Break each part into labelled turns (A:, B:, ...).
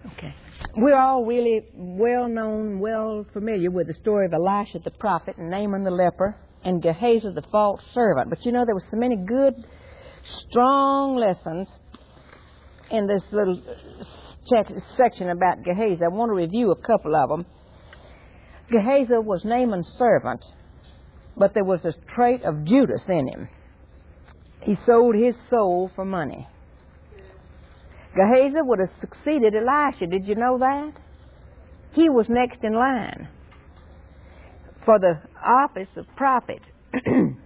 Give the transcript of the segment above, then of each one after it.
A: Okay. We're all really well familiar with the story of Elisha the prophet and Naaman the leper and Gehazi the false servant. But you know, there were so many good, strong lessons in this little section about Gehazi. I want to review a couple of them. Gehazi was Naaman's servant, but there was a trait of Judas in him. He sold his soul for money. Gehazi would have succeeded Elisha. Did you know that? He was next in line for the office of prophet. And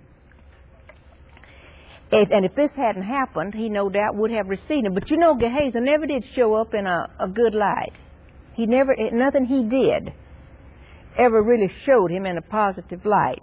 A: if this hadn't happened, he no doubt would have received him. But you know, Gehazi never did show up in a good light. Nothing he did ever really showed him in a positive light.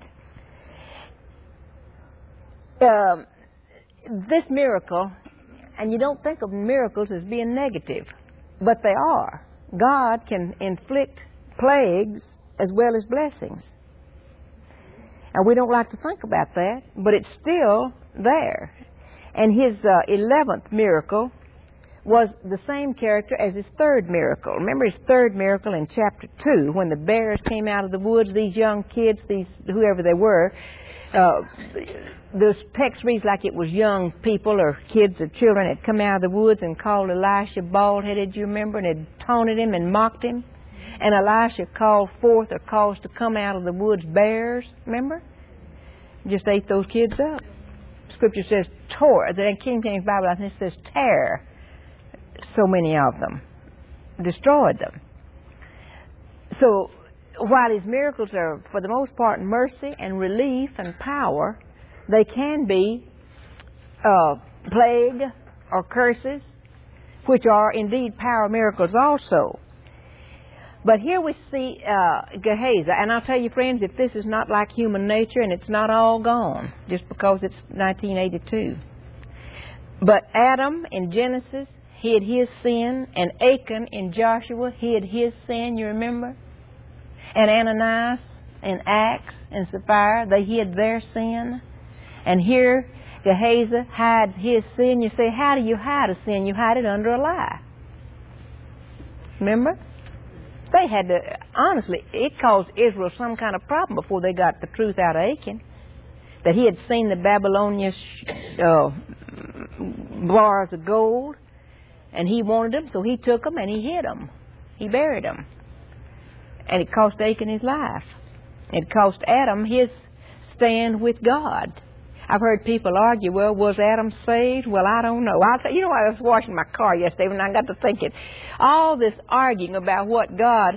A: This miracle, and you don't think of miracles as being negative, but they are. God can inflict plagues as well as blessings. And we don't like to think about that, but it's still there. And his 11th miracle was the same character as his third miracle. Remember his third miracle in chapter 2, when the bears came out of the woods, these young kids, whoever they were, the text reads like it was young people or kids or children had come out of the woods and called Elisha bald-headed, you remember, and had taunted him and mocked him. And Elisha called forth or caused to come out of the woods bears, remember? Just ate those kids up. Scripture says tore. The King James Bible, I think, says tear. So many of them. Destroyed them. So while his miracles are, for the most part, mercy and relief and power, they can be plague or curses, which are indeed power miracles also. But here we see Gehazi, and I'll tell you, friends, if this is not like human nature, and it's not all gone just because it's 1982. But Adam in Genesis hid his sin, and Achan in Joshua hid his sin, you remember? And Ananias and Acts and Sapphira, they hid their sin. And here Gehazi hides his sin. You say, how do you hide a sin? You hide it under a lie. Remember? They had to, honestly, it caused Israel some kind of problem before they got the truth out of Achan. That he had seen the Babylonian bars of gold, and he wanted them, so he took them and he hid them. He buried them. And it cost Achan his life. It cost Adam his stand with God. I've heard people argue, well, was Adam saved? Well, I don't know. You know, I was washing my car yesterday and I got to thinking, all this arguing about what God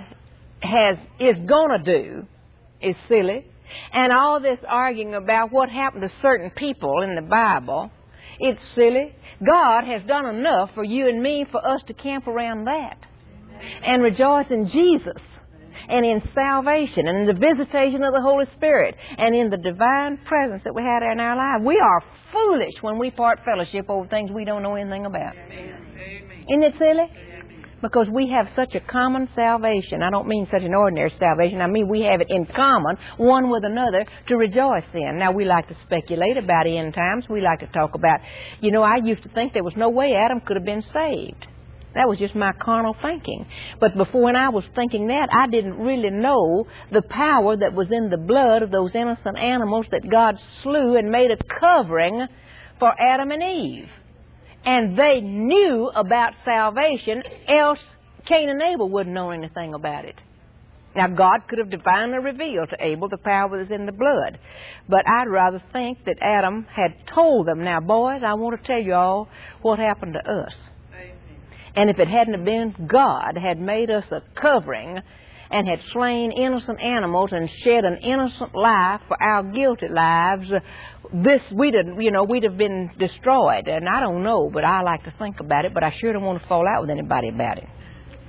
A: is going to do is silly. And all this arguing about what happened to certain people in the Bible, it's silly. God has done enough for you and me for us to camp around that and rejoice in Jesus and in salvation and in the visitation of the Holy Spirit and in the divine presence that we had in our lives. We are foolish when we part fellowship over things we don't know anything about. Amen. Isn't it silly? Amen. Because we have such a common salvation. I don't mean such an ordinary salvation. I mean we have it in common, one with another, to rejoice in. Now, we like to speculate about end times. We like to talk about, you know, I used to think there was no way Adam could have been saved. That was just my carnal thinking. But before, when I was thinking that, I didn't really know the power that was in the blood of those innocent animals that God slew and made a covering for Adam and Eve. And they knew about salvation, else Cain and Abel wouldn't know anything about it. Now, God could have divinely revealed to Abel the power that was in the blood. But I'd rather think that Adam had told them, now, boys, I want to tell you all what happened to us. And if it hadn't have been God had made us a covering and had slain innocent animals and shed an innocent life for our guilty lives, we'd have been destroyed. And I don't know, but I like to think about it, but I sure don't want to fall out with anybody about it.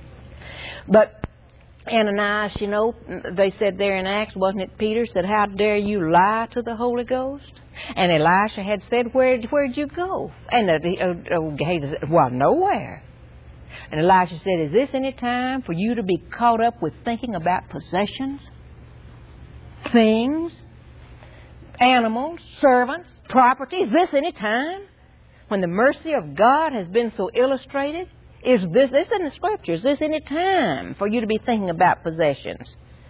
A: But Ananias, you know, they said there in Acts, wasn't it Peter said, how dare you lie to the Holy Ghost? And Elisha had said, where'd you go? And Gehazi said, well, nowhere. And Elisha said, is this any time for you to be caught up with thinking about possessions, things, animals, servants, property? Is this any time when the mercy of God has been so illustrated Is this in the Scripture? Is this any time for you to be thinking about possessions?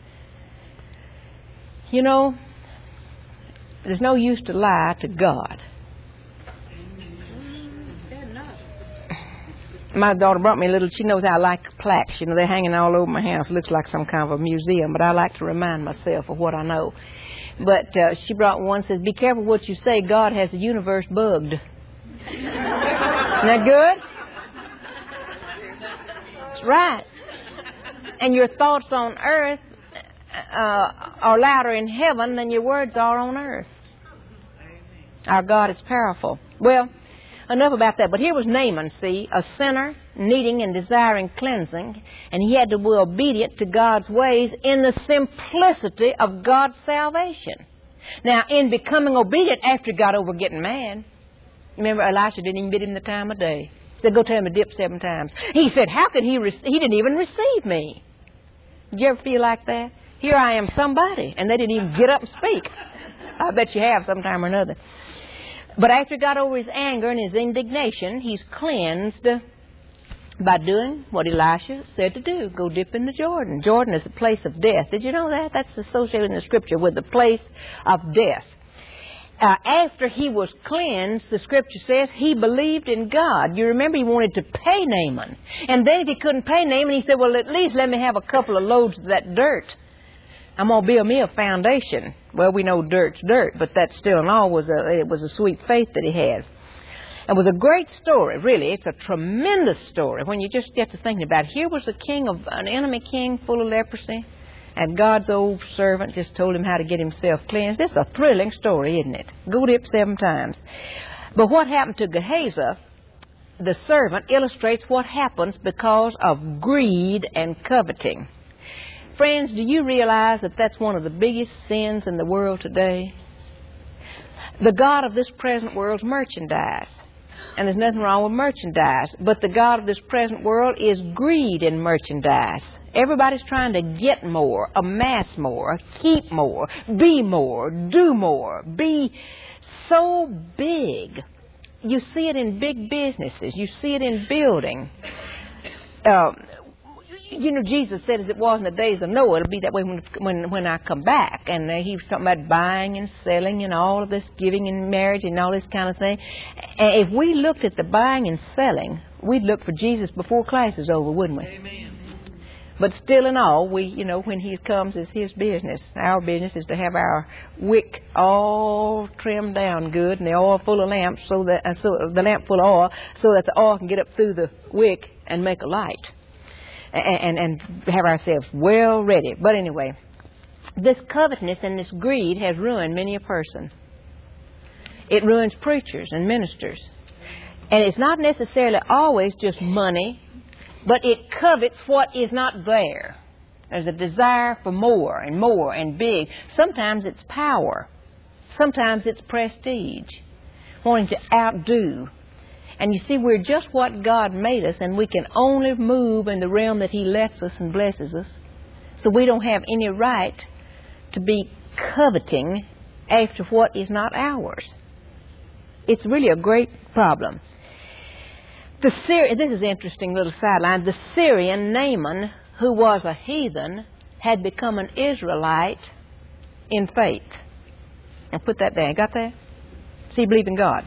A: You know, there's no use to lie to God. My daughter brought me a little, she knows I like plaques. You know, they're hanging all over my house. It looks like some kind of a museum, but I like to remind myself of what I know. But she brought one, says, be careful what you say. God has the universe bugged. Isn't that good? That's right. And your thoughts on earth are louder in heaven than your words are on earth. Our God is powerful. Well, enough about that. But here was Naaman, see, a sinner needing and desiring cleansing, and he had to be obedient to God's ways in the simplicity of God's salvation. Now, in becoming obedient after he got over getting mad, remember Elisha didn't even bid him the time of day. He said, go tell him to dip 7 times. He said, how could he didn't even receive me. Did you ever feel like that? Here I am somebody, and they didn't even get up and speak. I bet you have sometime or another. But after he got over his anger and his indignation, he's cleansed by doing what Elisha said to do. Go dip in the Jordan. Jordan is a place of death. Did you know that? That's associated in the Scripture with the place of death. After he was cleansed, the Scripture says, he believed in God. You remember he wanted to pay Naaman. And then if he couldn't pay Naaman, he said, well, at least let me have a couple of loads of that dirt. I'm going to build me a foundation. Well, we know dirt's dirt, but that still in all was a sweet faith that he had. It was a great story, really. It's a tremendous story when you just get to thinking about it. Here was an enemy king full of leprosy, and God's old servant just told him how to get himself cleansed. It's a thrilling story, isn't it? Go dip 7 times. But what happened to Gehazi, the servant, illustrates what happens because of greed and coveting. Friends, do you realize that that's one of the biggest sins in the world today? The God of this present world's merchandise. And there's nothing wrong with merchandise. But the God of this present world is greed in merchandise. Everybody's trying to get more, amass more, keep more, be more, do more, be so big. You see it in big businesses. You see it in building. You know, Jesus said, as it was in the days of Noah, it'll be that way when I come back. And he was talking about buying and selling and all of this, giving and marriage and all this kind of thing. And if we looked at the buying and selling, we'd look for Jesus before class is over, wouldn't we? Amen. But still in all, when he comes, it's his business. Our business is to have our wick all trimmed down good and the oil full of lamps, so the lamp full of oil, so that the oil can get up through the wick and make a light. And have ourselves well ready. But anyway, this covetousness and this greed has ruined many a person. It ruins preachers and ministers. And it's not necessarily always just money, but it covets what is not there. There's a desire for more and more and big. Sometimes it's power. Sometimes it's prestige. Wanting to outdo. And you see, we're just what God made us, and we can only move in the realm that he lets us and blesses us. So we don't have any right to be coveting after what is not ours. It's really a great problem. This is an interesting little sideline. The Syrian Naaman, who was a heathen, had become an Israelite in faith. Now put that down. Got that? See, he believed in God.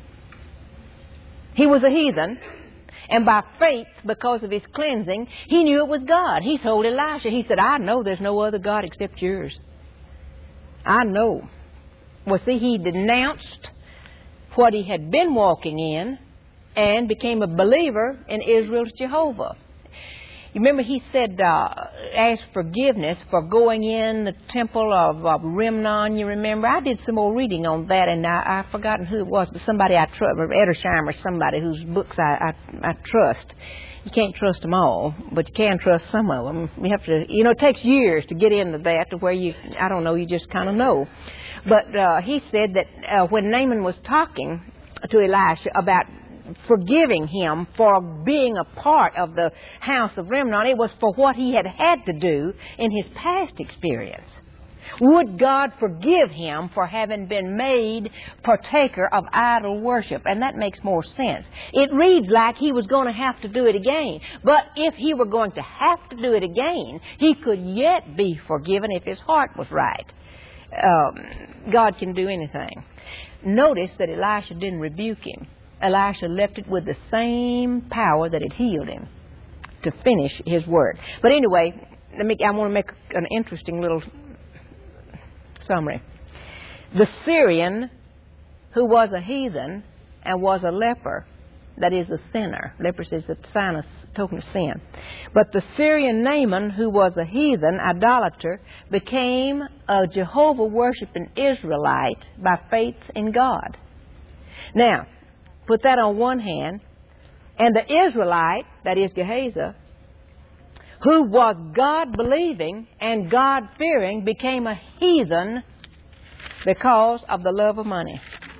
A: He was a heathen, and by faith, because of his cleansing, he knew it was God. He told Elisha, he said, I know there's no other God except yours. I know. Well, see, he denounced what he had been walking in and became a believer in Israel's Jehovah. You remember he said, asked forgiveness for going in the temple of Rimnon, you remember? I did some more reading on that, and I've forgotten who it was, but somebody I trust, Edersheim or somebody whose books I trust. You can't trust them all, but you can trust some of them. You have to, it takes years to get into that to where you just kind of know. But he said that when Naaman was talking to Elisha about forgiving him for being a part of the house of Rimnon, it was for what he had to do in his past experience. Would God forgive him for having been made partaker of idol worship? And that makes more sense. It reads like he was going to have to do it again. But if he were going to have to do it again, he could yet be forgiven if his heart was right. God can do anything. Notice that Elisha didn't rebuke him. Elisha left it with the same power that had healed him to finish his work. But anyway, I want to make an interesting little summary. The Syrian, who was a heathen and was a leper, that is a sinner. Leprosy is a sign of token of sin. But the Syrian Naaman, who was a heathen idolater, became a Jehovah-worshiping Israelite by faith in God. Now, put that on one hand, and the Israelite, that is Gehazi, who was God-believing and God-fearing, became a heathen because of the love of money.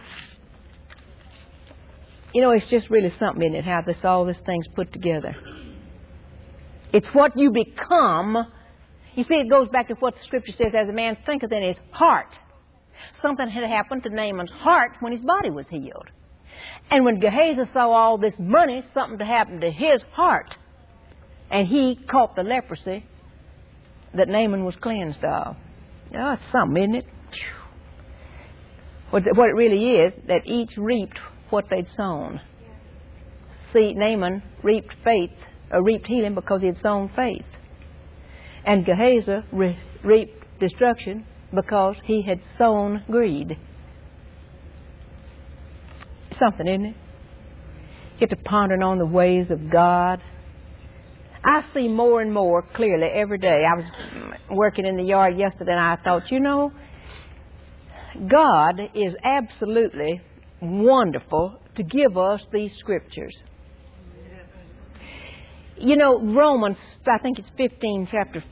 A: You know, it's just really something, isn't it, how all this thing's put together. It's what you become. You see, it goes back to what the Scripture says, as a man thinketh in his heart. Something had happened to Naaman's heart when his body was healed. And when Gehazi saw all this money, something had happened to his heart. And he caught the leprosy that Naaman was cleansed of. Oh, it's something, isn't it? What it really is, that each reaped what they'd sown. See, Naaman reaped healing because he had sown faith. And Gehazi reaped destruction because he had sown greed. Something, isn't it? Get to pondering on the ways of God. I see more and more clearly every day. I was working in the yard yesterday and I thought, you know, God is absolutely wonderful to give us these scriptures. You know, Romans, I think it's chapter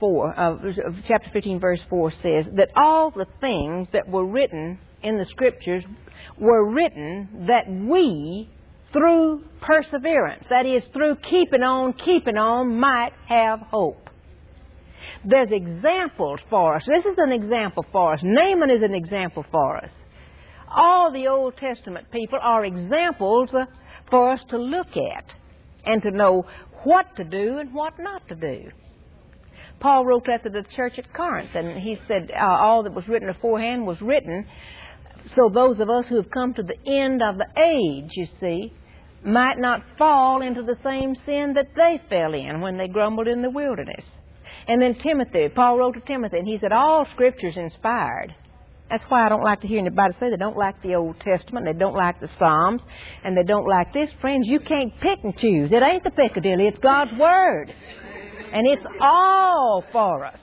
A: 15, verse 4 says that all the things that were written in the scriptures were written that we, through perseverance, that is, through keeping on, might have hope. There's examples for us. This is an example for us. Naaman is an example for us. All the Old Testament people are examples for us to look at and to know what to do and what not to do. Paul wrote that to the church at Corinth, and he said all that was written beforehand was written so those of us who have come to the end of the age, you see, might not fall into the same sin that they fell in when they grumbled in the wilderness. And then Timothy, Paul wrote to Timothy, and he said, all Scripture's inspired. That's why I don't like to hear anybody say they don't like the Old Testament, they don't like the Psalms, and they don't like this. Friends, you can't pick and choose. It ain't the Piccadilly, it's God's Word. And it's all for us.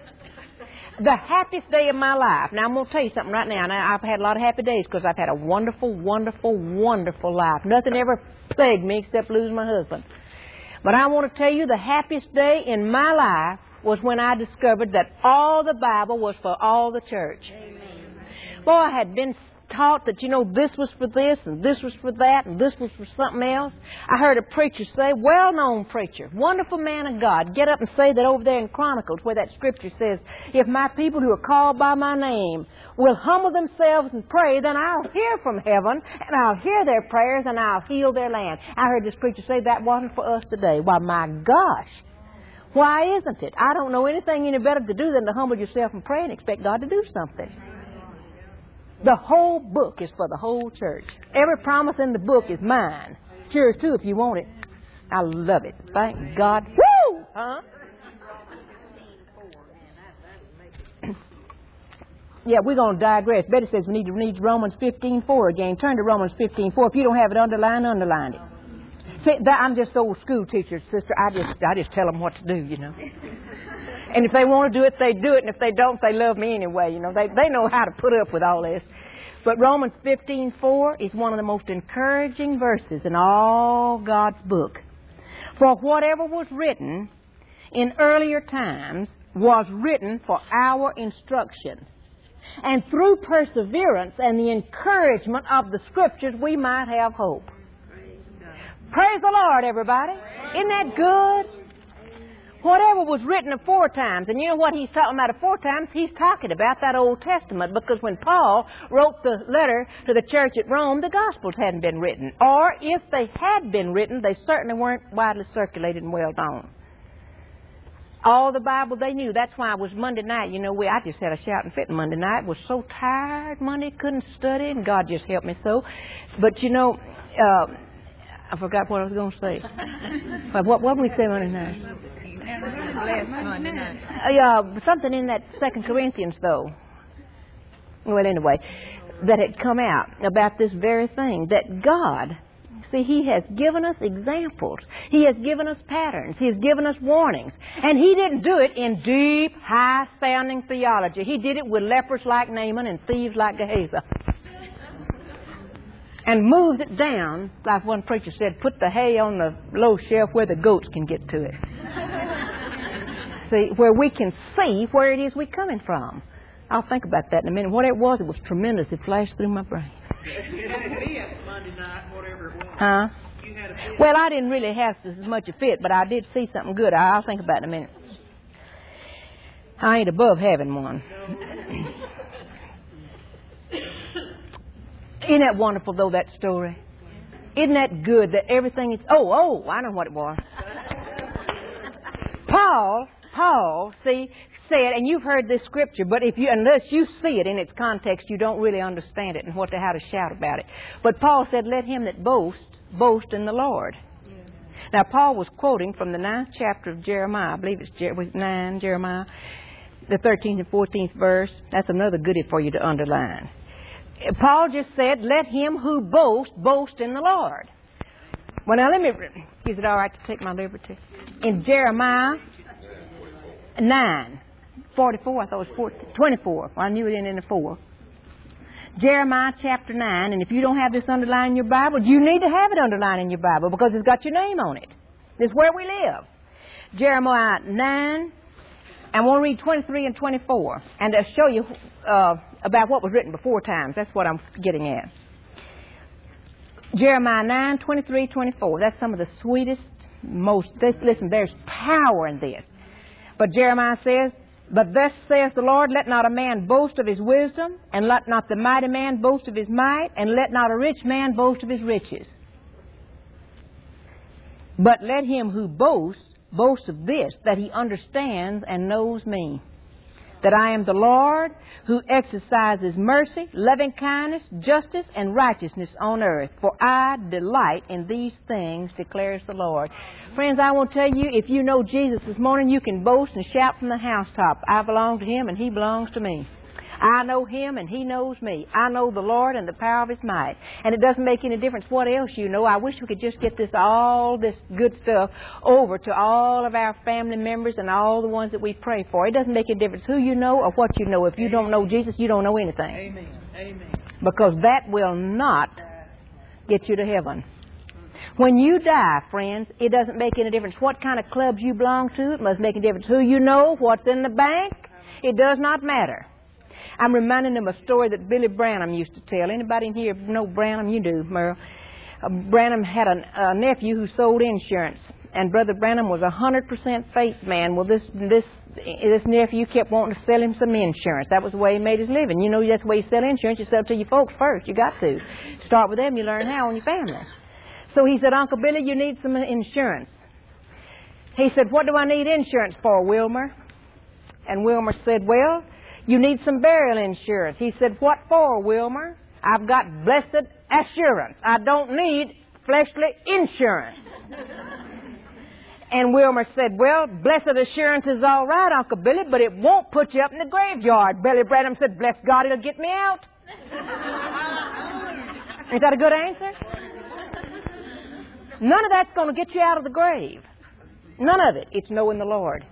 A: The happiest day of my life. Now, I'm going to tell you something right now. Now, I've had a lot of happy days because I've had a wonderful, wonderful, wonderful life. Nothing ever plagued me except losing my husband. But I want to tell you the happiest day in my life was when I discovered that all the Bible was for all the church. Amen. Boy, I had been taught that, you know, this was for this and this was for that and this was for something else. I heard a preacher say, well-known preacher, wonderful man of God, get up and say that over there in Chronicles where that scripture says, if my people who are called by my name will humble themselves and pray, then I'll hear from heaven and I'll hear their prayers and I'll heal their land. I heard this preacher say that wasn't for us today. Why, my gosh, why isn't it? I don't know anything any better to do than to humble yourself and pray and expect God to do something. The whole book is for the whole church. Every promise in the book is mine. Yours too if you want it. I love it. Thank God. Woo! Huh? Yeah, we're going to digress. Betty says we need to read Romans 15:4 again. Turn to Romans 15:4. If you don't have it underlined, underline it. See, I'm just old school teacher, sister. I just tell them what to do, you know. And if they want to do it, they do it. And if they don't, they love me anyway. You know, they know how to put up with all this. But Romans 15:4 is one of the most encouraging verses in all God's book. For whatever was written in earlier times was written for our instruction. And through perseverance and the encouragement of the Scriptures, we might have hope. Praise the Lord, everybody. Isn't that good? Whatever was written aforetimes, and you know what he's talking about aforetimes? He's talking about that Old Testament, because when Paul wrote the letter to the church at Rome, the Gospels hadn't been written. Or if they had been written, they certainly weren't widely circulated and well known. All the Bible they knew. That's why it was Monday night. You know, I just had a shouting fit Monday night. Was so tired Monday, couldn't study, and God just helped me so. But you know, I forgot what I was going to say. But what did we say Monday night? Something in that 2 Corinthians, though. Well, anyway, that had come out about this very thing, that God, see, He has given us examples. He has given us patterns. He has given us warnings. And He didn't do it in deep, high-sounding theology. He did it with lepers like Naaman and thieves like Gehazi. And moved it down, like one preacher said, put the hay on the low shelf where the goats can get to it. See, where we can see where it is we're coming from. I'll think about that in a minute. What it was tremendous. It flashed through my brain.
B: You had a fit Monday night, whatever it was.
A: Huh?
B: You had a fit.
A: Well, I didn't really have as much a fit, but I did see something good. I'll think about it in a minute. I ain't above having one. Isn't that wonderful, though, that story? Isn't that good that everything is... Oh, I know what it was. Paul, see, said, and you've heard this scripture, but unless you see it in its context, you don't really understand it and how to shout about it. But Paul said, let him that boasts, boast in the Lord. Yeah. Now, Paul was quoting from the 9th chapter of Jeremiah. I believe it's 9, Jeremiah, the 13th and 14th verse. That's another goodie for you to underline. Paul just said, let him who boasts, boast in the Lord. Well, now is it all right to take my liberty? In Jeremiah 9, 44, I thought it was 24. Well, I knew it in the 4. Jeremiah chapter 9, and if you don't have this underlined in your Bible, you need to have it underlined in your Bible because it's got your name on it. This is where we live. Jeremiah 9, I want to read 23 and 24, and to show you about what was written before times. That's what I'm getting at. Jeremiah 9, 23, 24. That's some of the sweetest, listen, there's power in this. But Jeremiah says, but thus saith the Lord, let not a man boast of his wisdom, and let not the mighty man boast of his might, and let not a rich man boast of his riches. But let him who boasts, boast of this, that he understands and knows me, that I am the Lord who exercises mercy, loving kindness, justice, and righteousness on earth. For I delight in these things, declares the Lord. Friends, I want to tell you, if you know Jesus this morning, you can boast and shout from the housetop, I belong to Him and He belongs to me. I know Him and He knows me. I know the Lord and the power of His might. And it doesn't make any difference what else you know. I wish we could just get all this good stuff over to all of our family members and all the ones that we pray for. It doesn't make any difference who you know or what you know. If you don't know Jesus, you don't know anything.
B: Amen. Amen.
A: Because that will not get you to heaven. When you die, friends, it doesn't make any difference what kind of clubs you belong to. It must make a difference who you know, what's in the bank. It does not matter. I'm reminding them of a story that Billy Branham used to tell. Anybody in here know Branham? You do, Merle. Branham had a nephew who sold insurance, and Brother Branham was 100% faith man. Well, this nephew kept wanting to sell him some insurance. That was the way he made his living. You know, that's the way you sell insurance. You sell it to your folks first. You got to. Start with them, you learn how on your family. So he said, Uncle Billy, you need some insurance. He said, what do I need insurance for, Wilmer? And Wilmer said, well, you need some burial insurance. He said, what for, Wilmer? I've got blessed assurance. I don't need fleshly insurance. And Wilmer said, well, blessed assurance is all right, Uncle Billy, but it won't put you up in the graveyard. Billy Branham said, bless God, it'll get me out. Is that a good answer? None of that's going to get you out of the grave. None of it. It's knowing the Lord.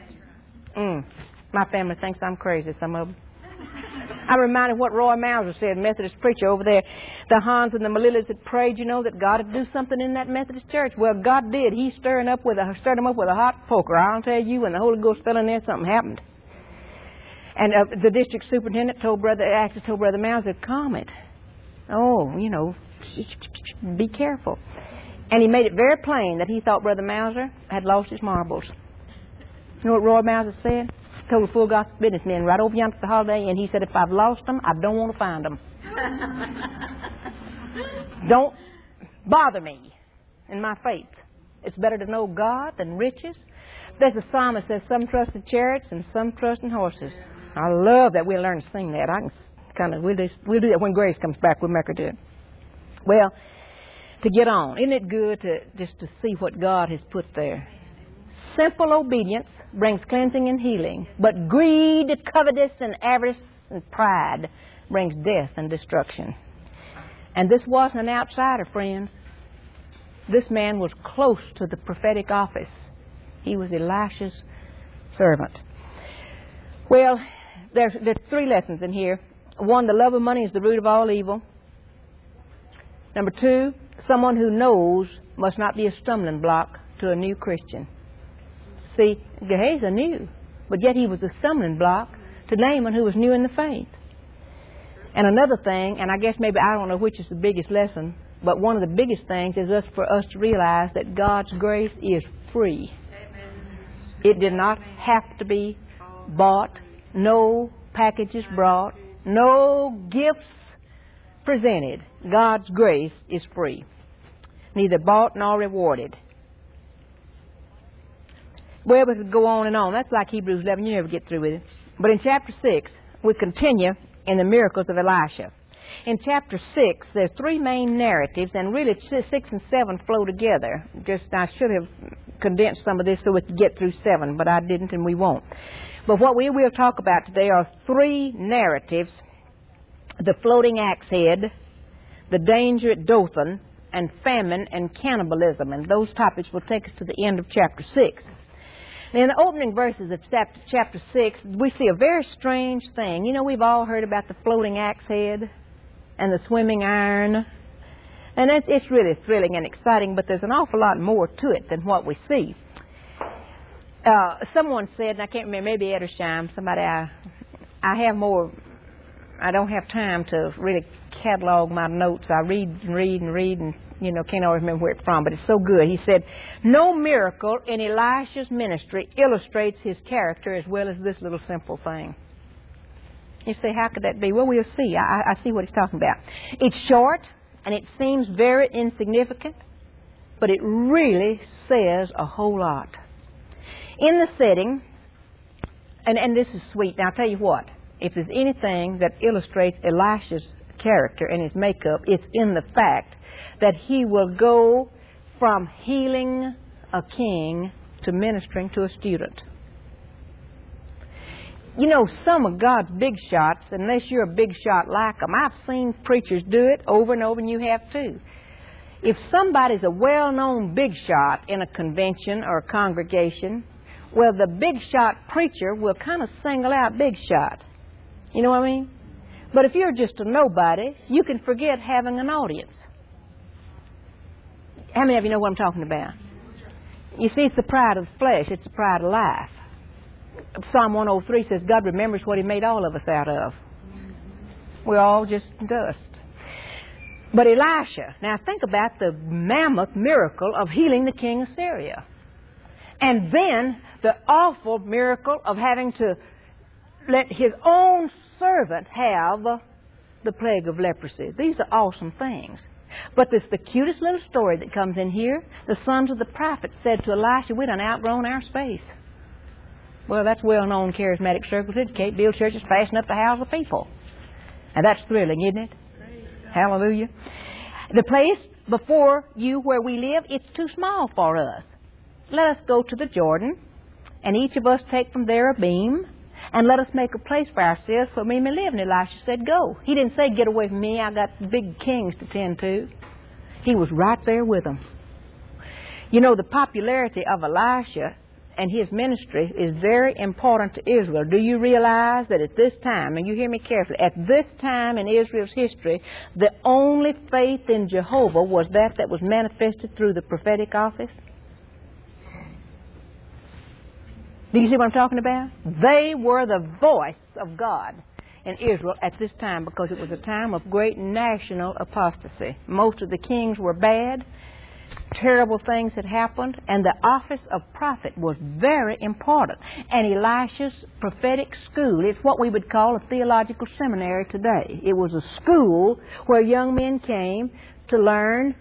A: My family thinks I'm crazy, some of them. I'm reminded what Roy Mauser said, Methodist preacher over there. The Hans and the Malillas had prayed, you know, that God would do something in that Methodist church. Well, God did. He stirred them up with a hot poker. I'll tell you, when the Holy Ghost fell in there, something happened. And the district superintendent told Brother Mauser, calm it. Oh, you know, be careful. And he made it very plain that he thought Brother Mauser had lost his marbles. You know what Roy Mauser said? Told a full gospel businessman right over yonder at the Holiday Inn. He said, if I've lost them, I don't want to find them. Don't bother me in my faith. It's better to know God than riches. There's a psalm that says, some trust in chariots and some trust in horses. I love that. We'll learn to sing that. I can kind of, we'll do that when Grace comes back. We'll make her do it. Well, to get on, isn't it good to see what God has put there? Simple obedience brings cleansing and healing, but greed, covetous, and avarice and pride brings death and destruction. And this wasn't an outsider, friends. This man was close to the prophetic office. He was Elisha's servant. Well, there's 3 lessons in here. 1, the love of money is the root of all evil. Number 2, someone who knows must not be a stumbling block to a new Christian. See, Gehazi knew, but yet he was a stumbling block to Naaman, who was new in the faith. And another thing, and I guess maybe I don't know which is the biggest lesson, but one of the biggest things is for us to realize that God's grace is free. It did not have to be bought, no packages brought, no gifts presented. God's grace is free, neither bought nor rewarded. Well, we could go on and on. That's like Hebrews 11. You never get through with it. But in chapter 6, we continue in the miracles of Elisha. In chapter 6, there's 3 main narratives, and really 6 and 7 flow together. I should have condensed some of this so we could get through 7, but I didn't, and we won't. But what we will talk about today are 3 narratives: the floating axe head, the danger at Dothan, and famine and cannibalism. And those topics will take us to the end of chapter 6. In the opening verses of chapter 6, we see a very strange thing. You know, we've all heard about the floating axe head and the swimming iron. And it's really thrilling and exciting, but there's an awful lot more to it than what we see. Someone said, and I can't remember, maybe Edersheim, somebody, I don't have time to really catalog my notes. I read and can't always remember where it's from, but it's so good. He said, no miracle in Elisha's ministry illustrates his character as well as this little simple thing. You say, how could that be? Well, we'll see. I see what he's talking about. It's short, and it seems very insignificant, but it really says a whole lot. In the setting, and this is sweet. Now, I'll tell you what. If there's anything that illustrates Elisha's character and his makeup, it's in the fact that he will go from healing a king to ministering to a student. You know, some of God's big shots, unless you're a big shot like them, I've seen preachers do it over and over, and you have too. If somebody's a well-known big shot in a convention or a congregation, well, the big shot preacher will kind of single out big shot. You know what I mean? But if you're just a nobody, you can forget having an audience. How many of you know what I'm talking about? You see, it's the pride of the flesh. It's the pride of life. Psalm 103 says, God remembers what He made all of us out of. We're all just dust. But Elisha, now think about the mammoth miracle of healing the king of Syria. And then the awful miracle of having to let his own servant have the plague of leprosy. These are awesome things. But there's the cutest little story that comes in here. The sons of the prophet said to Elisha, we done outgrown our space. Well, that's well-known in charismatic circles. It can't build churches fast enough to house the people. And that's thrilling, isn't it? Hallelujah. The place before you where we live, it's too small for us. Let us go to the Jordan, and each of us take from there a beam, and let us make a place for ourselves where we may live. And Elisha said, go. He didn't say, get away from me. I got big kings to tend to. He was right there with them. You know, the popularity of Elisha and his ministry is very important to Israel. Do you realize that at this time, and you hear me carefully, at this time in Israel's history, the only faith in Jehovah was that was manifested through the prophetic office? Do you see what I'm talking about? They were the voice of God in Israel at this time because it was a time of great national apostasy. Most of the kings were bad. terrible things had happened, and the office of prophet was very important. And Elisha's prophetic school, it's what we would call a theological seminary today. It was a school where young men came to learn,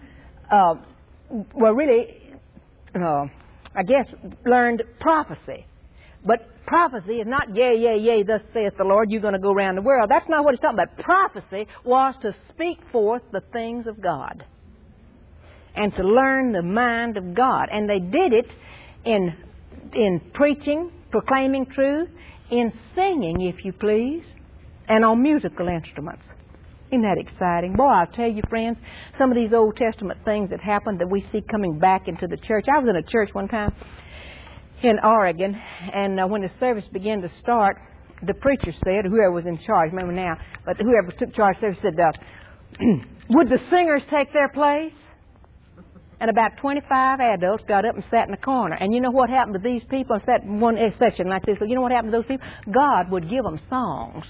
A: learned prophecy. But prophecy is not, yea, yea, yea, thus saith the Lord, you're going to go around the world. That's not what it's talking about. Prophecy was to speak forth the things of God and to learn the mind of God. And they did it in preaching, proclaiming truth, in singing, if you please, and on musical instruments. Isn't that exciting? Boy, I'll tell you, friends, some of these Old Testament things that happened that we see coming back into the church. I was in a church one time in Oregon, and when the service began to start, the preacher said, whoever was in charge, remember now, but whoever took charge of the service said, would the singers take their place? And about 25 adults got up and sat in the corner. And you know what happened to these people? I sat in one section like this. So you know what happened to those people? God would give them songs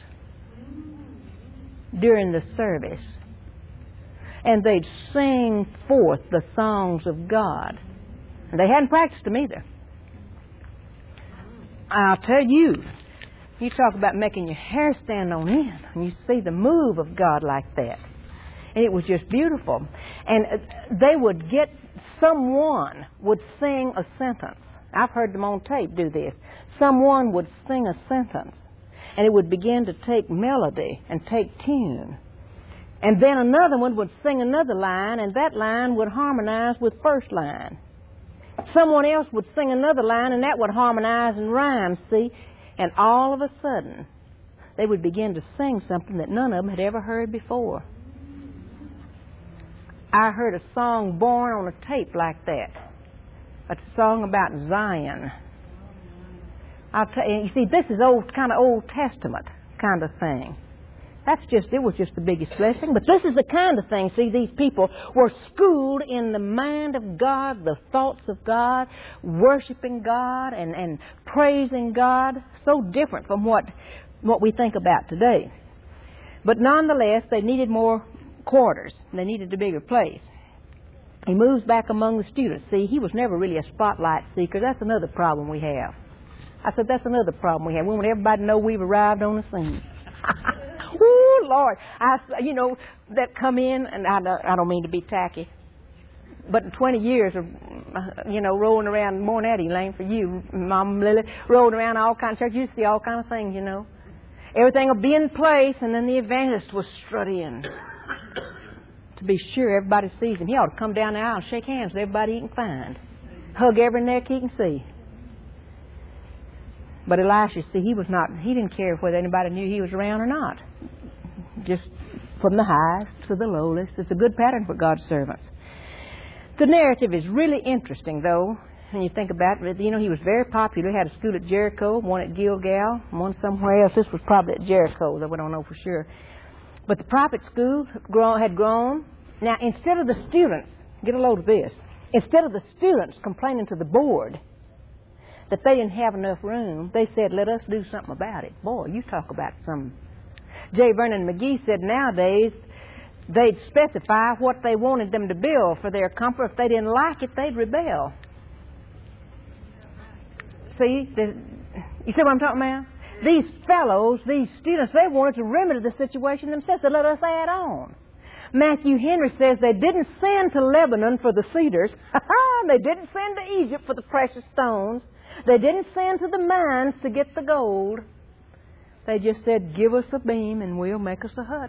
A: during the service. And they'd sing forth the songs of God. And they hadn't practiced them either. I'll tell you, you talk about making your hair stand on end and you see the move of God like that. And it was just beautiful. And they would get, someone would sing a sentence. I've heard them on tape do this. Someone would sing a sentence, and it would begin to take melody and take tune. And then another one would sing another line, and that line would harmonize with first line. Someone else would sing another line, and that would harmonize and rhyme, see? And all of a sudden, they would begin to sing something that none of them had ever heard before. I heard a song born on a tape like that. A song about Zion. I'll tell you, see, this is kind of Old Testament kind of thing. It was just the biggest blessing. But this is the kind of thing, see, these people were schooled in the mind of God, the thoughts of God, worshiping God and praising God. So different from what we think about today. But nonetheless, they needed more quarters. They needed a bigger place. He moves back among the students. See, he was never really a spotlight seeker. That's another problem we have. I said, that's another problem we have. We want everybody to know we've arrived on the scene. Ooh, Lord. That come in, and I don't mean to be tacky, but in 20 years of, rolling around more than that, Elaine, for you, Mom Lily, rolling around all kinds of churches, you see all kinds of things, Everything will be in place, and then the evangelist will strut in. To be sure everybody sees him. He ought to come down the aisle and shake hands with everybody he can find. Hug every neck he can see. But Elisha, see, he didn't care whether anybody knew he was around or not. Just from the highest to the lowest. It's a good pattern for God's servants. The narrative is really interesting, though, when you think about it. He was very popular. He had a school at Jericho, one at Gilgal, one somewhere else. This was probably at Jericho, though we don't know for sure. But the prophet school had grown. Now, instead of the students, get a load of this, instead of the students complaining to the board that they didn't have enough room, they said, let us do something about it. Boy, you talk about some. J. Vernon McGee said nowadays they'd specify what they wanted them to build for their comfort. If they didn't like it, they'd rebel. See, you see what I'm talking about? These fellows, these students, they wanted to remedy the situation themselves. So let us add on. Matthew Henry says they didn't send to Lebanon for the cedars. They didn't send to Egypt for the precious stones. They didn't send to the mines to get the gold. They just said, give us a beam and we'll make us a hut.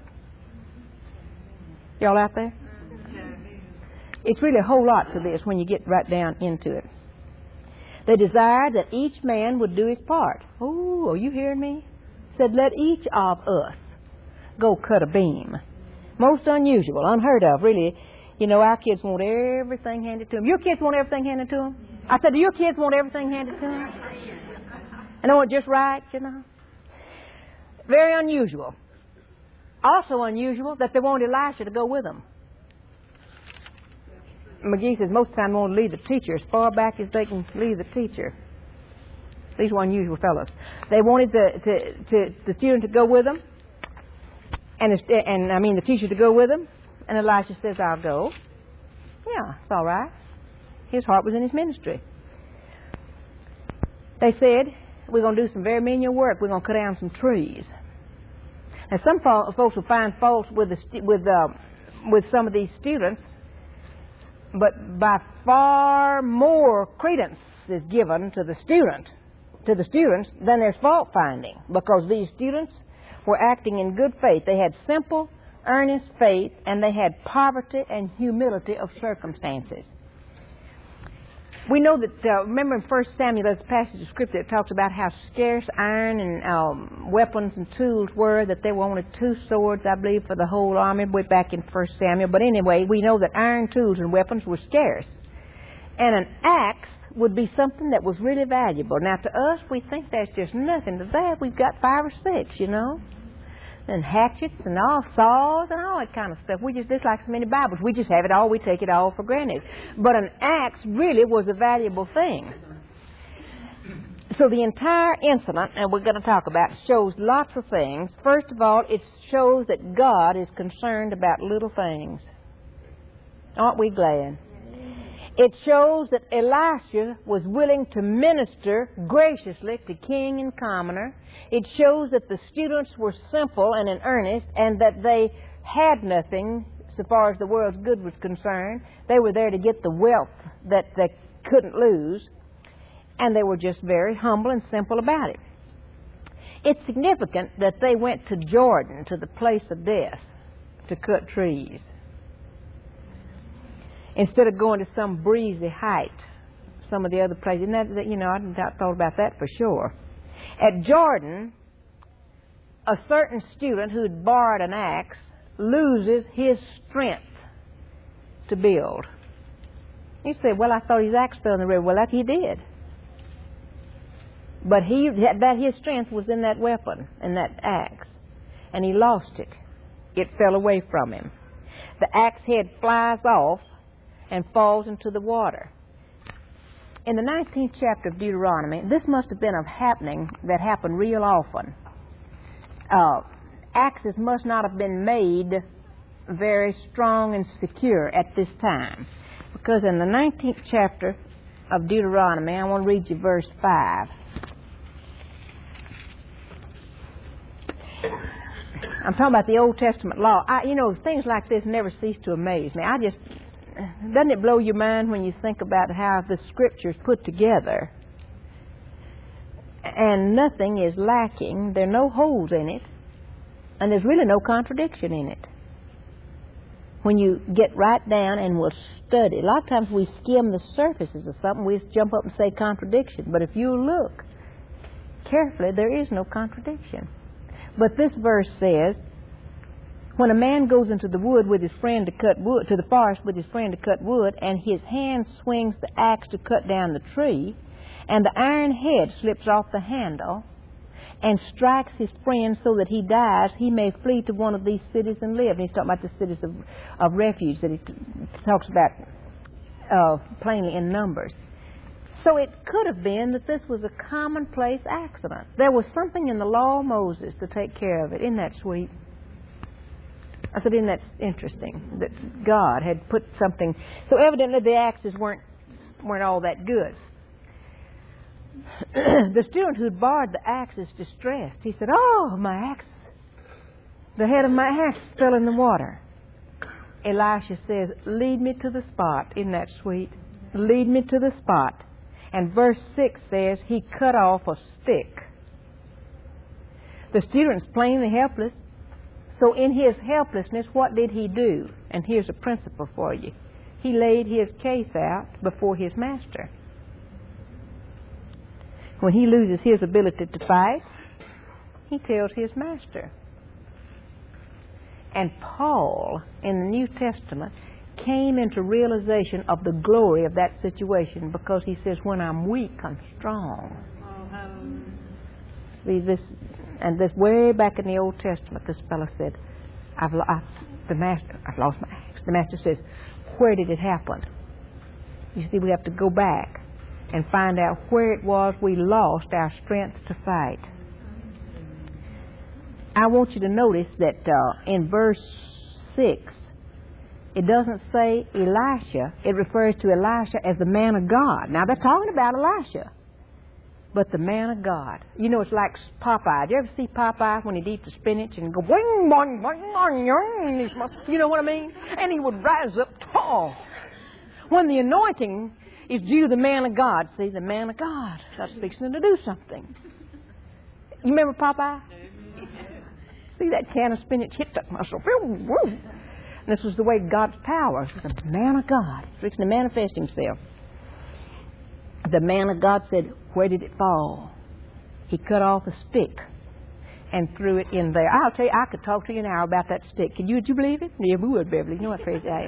A: Y'all out there? It's really a whole lot to this when you get right down into it. They desired that each man would do his part. Oh, are you hearing me? Said, let each of us go cut a beam. Most unusual, unheard of, really. Our kids want everything handed to them. Your kids want everything handed to them? I said, do your kids want everything handed to them? And they want it just right, Very unusual. Also unusual that they wanted Elisha to go with them. McGee says most of the time they want to leave the teacher as far back as they can leave the teacher. These were unusual fellows. They wanted the student to go with them, and the teacher to go with them. And Elisha says, I'll go. Yeah, it's all right. His heart was in his ministry. They said, we're going to do some very menial work. We're going to cut down some trees. And some folks will find fault with some of these students, but by far more credence is given to the students than there's fault finding, because these students were acting in good faith. They had simple, earnest faith, and they had poverty and humility of circumstances. We know that, remember in 1 Samuel, there's a passage of Scripture that talks about how scarce iron and weapons and tools were, that there were only 2 swords, I believe, for the whole army, way back in 1 Samuel. But anyway, we know that iron tools and weapons were scarce. And an axe would be something that was really valuable. Now, to us, we think there's just nothing to that. We've got 5 or 6, you know, and hatchets and all, saws and all that kind of stuff. We just like so many Bibles. We just have it all. We take it all for granted. But an axe really was a valuable thing. So the entire incident, and we're going to talk about, shows lots of things. First of all, it shows that God is concerned about little things. Aren't we glad? It shows that Elisha was willing to minister graciously to king and commoner. It shows that the students were simple and in earnest, and that they had nothing so far as the world's good was concerned. They were there to get the wealth that they couldn't lose, and they were just very humble and simple about it. It's significant that they went to Jordan, to the place of death, to cut trees, instead of going to some breezy height, some of the other places. And that, you know, I thought about that for sure. At Jordan, a certain student who had borrowed an axe loses his strength to build. You say, well, I thought his axe fell in the river. Well, that he did. But his strength was in that weapon, in that axe. And he lost it. It fell away from him. The axe head flies off and falls into the water. In the 19th chapter of Deuteronomy, this must have been a happening that happened real often. Axes must not have been made very strong and secure at this time, because in the 19th chapter of Deuteronomy, I want to read you verse 5. I'm talking about the Old Testament law. Things like this never cease to amaze me. Doesn't it blow your mind when you think about how the Scripture's put together? And nothing is lacking. There are no holes in it. And there's really no contradiction in it. When you get right down and will study. A lot of times we skim the surfaces of something. We just jump up and say contradiction. But if you look carefully, there is no contradiction. But this verse says, when a man goes into the wood with his friend to cut wood, to the forest with his friend to cut wood, and his hand swings the axe to cut down the tree, and the iron head slips off the handle and strikes his friend so that he dies, he may flee to one of these cities and live. And he's talking about the cities of refuge that he talks about plainly in Numbers. So it could have been that this was a commonplace accident. There was something in the law of Moses to take care of it. Isn't that sweet? I said, isn't that interesting that God had put something. So evidently the axes weren't all that good. The student who'd borrowed the axe is distressed. He said, oh, my axe, the head of my axe fell in the water. Elisha says, lead me to the spot. Isn't that sweet? Lead me to the spot. And verse 6 says, he cut off a stick. The student's plainly helpless. So in his helplessness, what did he do? And here's a principle for you. He laid his case out before his master. When he loses his ability to fight, he tells his master. And Paul, in the New Testament, came into realization of the glory of that situation, because he says, when I'm weak, I'm strong. See, this way back in the Old Testament, this fellow said, I've lost my axe. The master says, where did it happen? You see, we have to go back and find out where it was we lost our strength to fight. I want you to notice that in verse 6, It doesn't say Elisha. It refers to Elisha as the man of God. Now, they're talking about Elisha, but the man of God. You know, it's like Popeye. Do you ever see Popeye when he'd eat the spinach and go, boing, boing, boing, boing, boing, you know what I mean? And he would rise up tall. When the anointing is due to the man of God, see, the man of God starts fixing to do something. You remember Popeye? See that can of spinach hit that muscle. This was the way God's power, the man of God, fixing to manifest himself. The man of God said, where did it fall? He cut off a stick and threw it in there. I'll tell you, I could talk to you now about that stick. Would you believe it? Yeah, we would, Beverly. You know what crazy I am.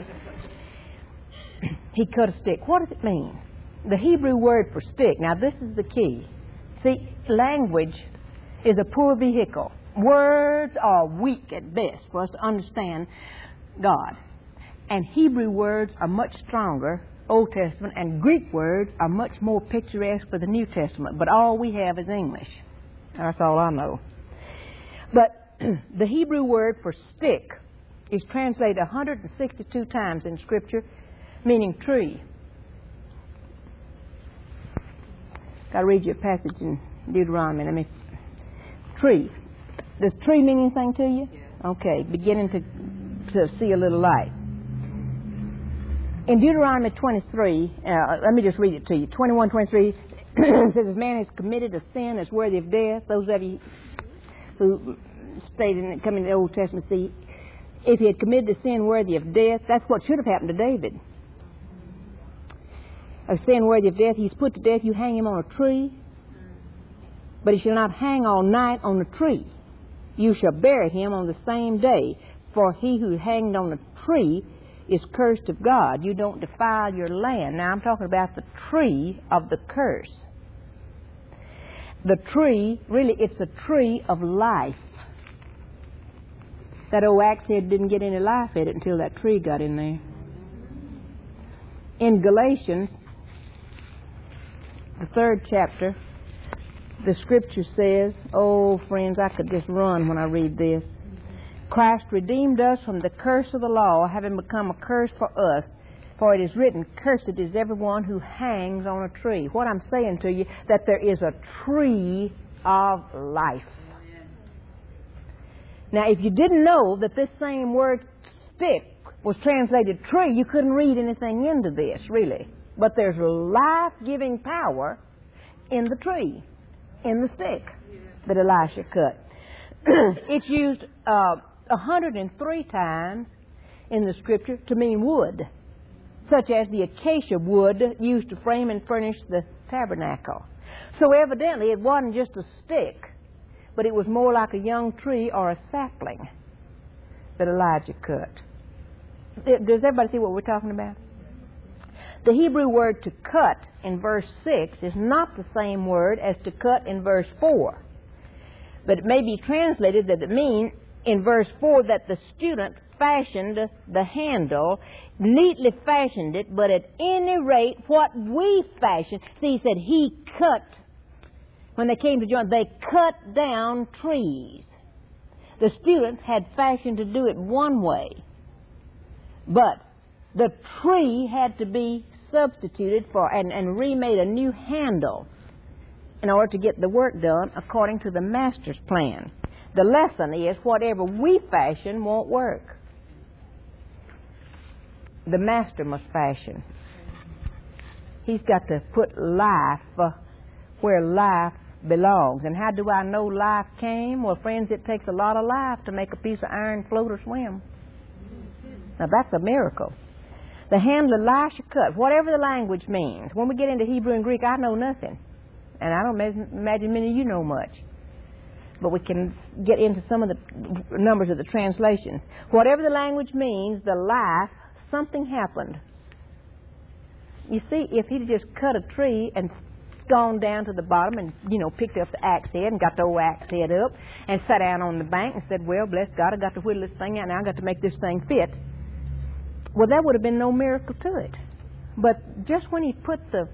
A: He cut a stick. What does it mean? The Hebrew word for stick. Now, this is the key. See, language is a poor vehicle. Words are weak at best for us to understand God. And Hebrew words are much stronger, Old Testament, and Greek words are much more picturesque for the New Testament. But all we have is English. That's all I know. But the Hebrew word for stick is translated 162 times in Scripture, meaning tree. I'll read you a passage in Deuteronomy. Tree. Does tree mean anything to you? Yeah. Okay, beginning to see a little light. In Deuteronomy 23, let me just read it to you. 21:23 says, if man has committed a sin that's worthy of death, those of you who stayed in come in the Old Testament see, if he had committed a sin worthy of death, that's what should have happened to David. A sin worthy of death, he's put to death, you hang him on a tree, but he shall not hang all night on the tree. You shall bury him on the same day, for he who hanged on the tree is cursed of God. You don't defile your land. Now I'm talking about the tree of the curse. The tree, really, it's a tree of life. That old axe head didn't get any life in it until that tree got in there. In Galatians, the 3rd chapter, the Scripture says, oh, friends, I could just run when I read this. Christ redeemed us from the curse of the law, having become a curse for us. For it is written, cursed is everyone who hangs on a tree. What I'm saying to you, that there is a tree of life. Now, if you didn't know that this same word stick was translated tree, you couldn't read anything into this, really. But there's life-giving power in the tree, in the stick that Elisha cut. It's used 103 times in the Scripture to mean wood, such as the acacia wood used to frame and furnish the tabernacle. So evidently it wasn't just a stick, but it was more like a young tree or a sapling that Elijah cut. Does everybody see what we're talking about? The Hebrew word to cut in verse 6 is not the same word as to cut in verse 4. But it may be translated that it means in verse 4 that the student fashioned the handle, neatly fashioned it, but at any rate what we fashioned, see, he said he cut. When they came to join, they cut down trees. The students had fashioned to do it one way, but the tree had to be substituted for and remade a new handle in order to get the work done according to the master's plan. The lesson is whatever we fashion won't work. The master must fashion. He's got to put life where life belongs. And how do I know life came? Well, friends, it takes a lot of life to make a piece of iron float or swim. Now, that's a miracle. The handle Elisha cut, whatever the language means. When we get into Hebrew and Greek, I know nothing. And I don't imagine many of you know much. But we can get into some of the numbers of the translations. Whatever the language means, the life, something happened. You see, if he'd just cut a tree and gone down to the bottom and, picked up the axe head and got the old axe head up and sat down on the bank and said, well, bless God, I got to whittle this thing out now, I got to make this thing fit. Well, there would have been no miracle to it. But just when he put the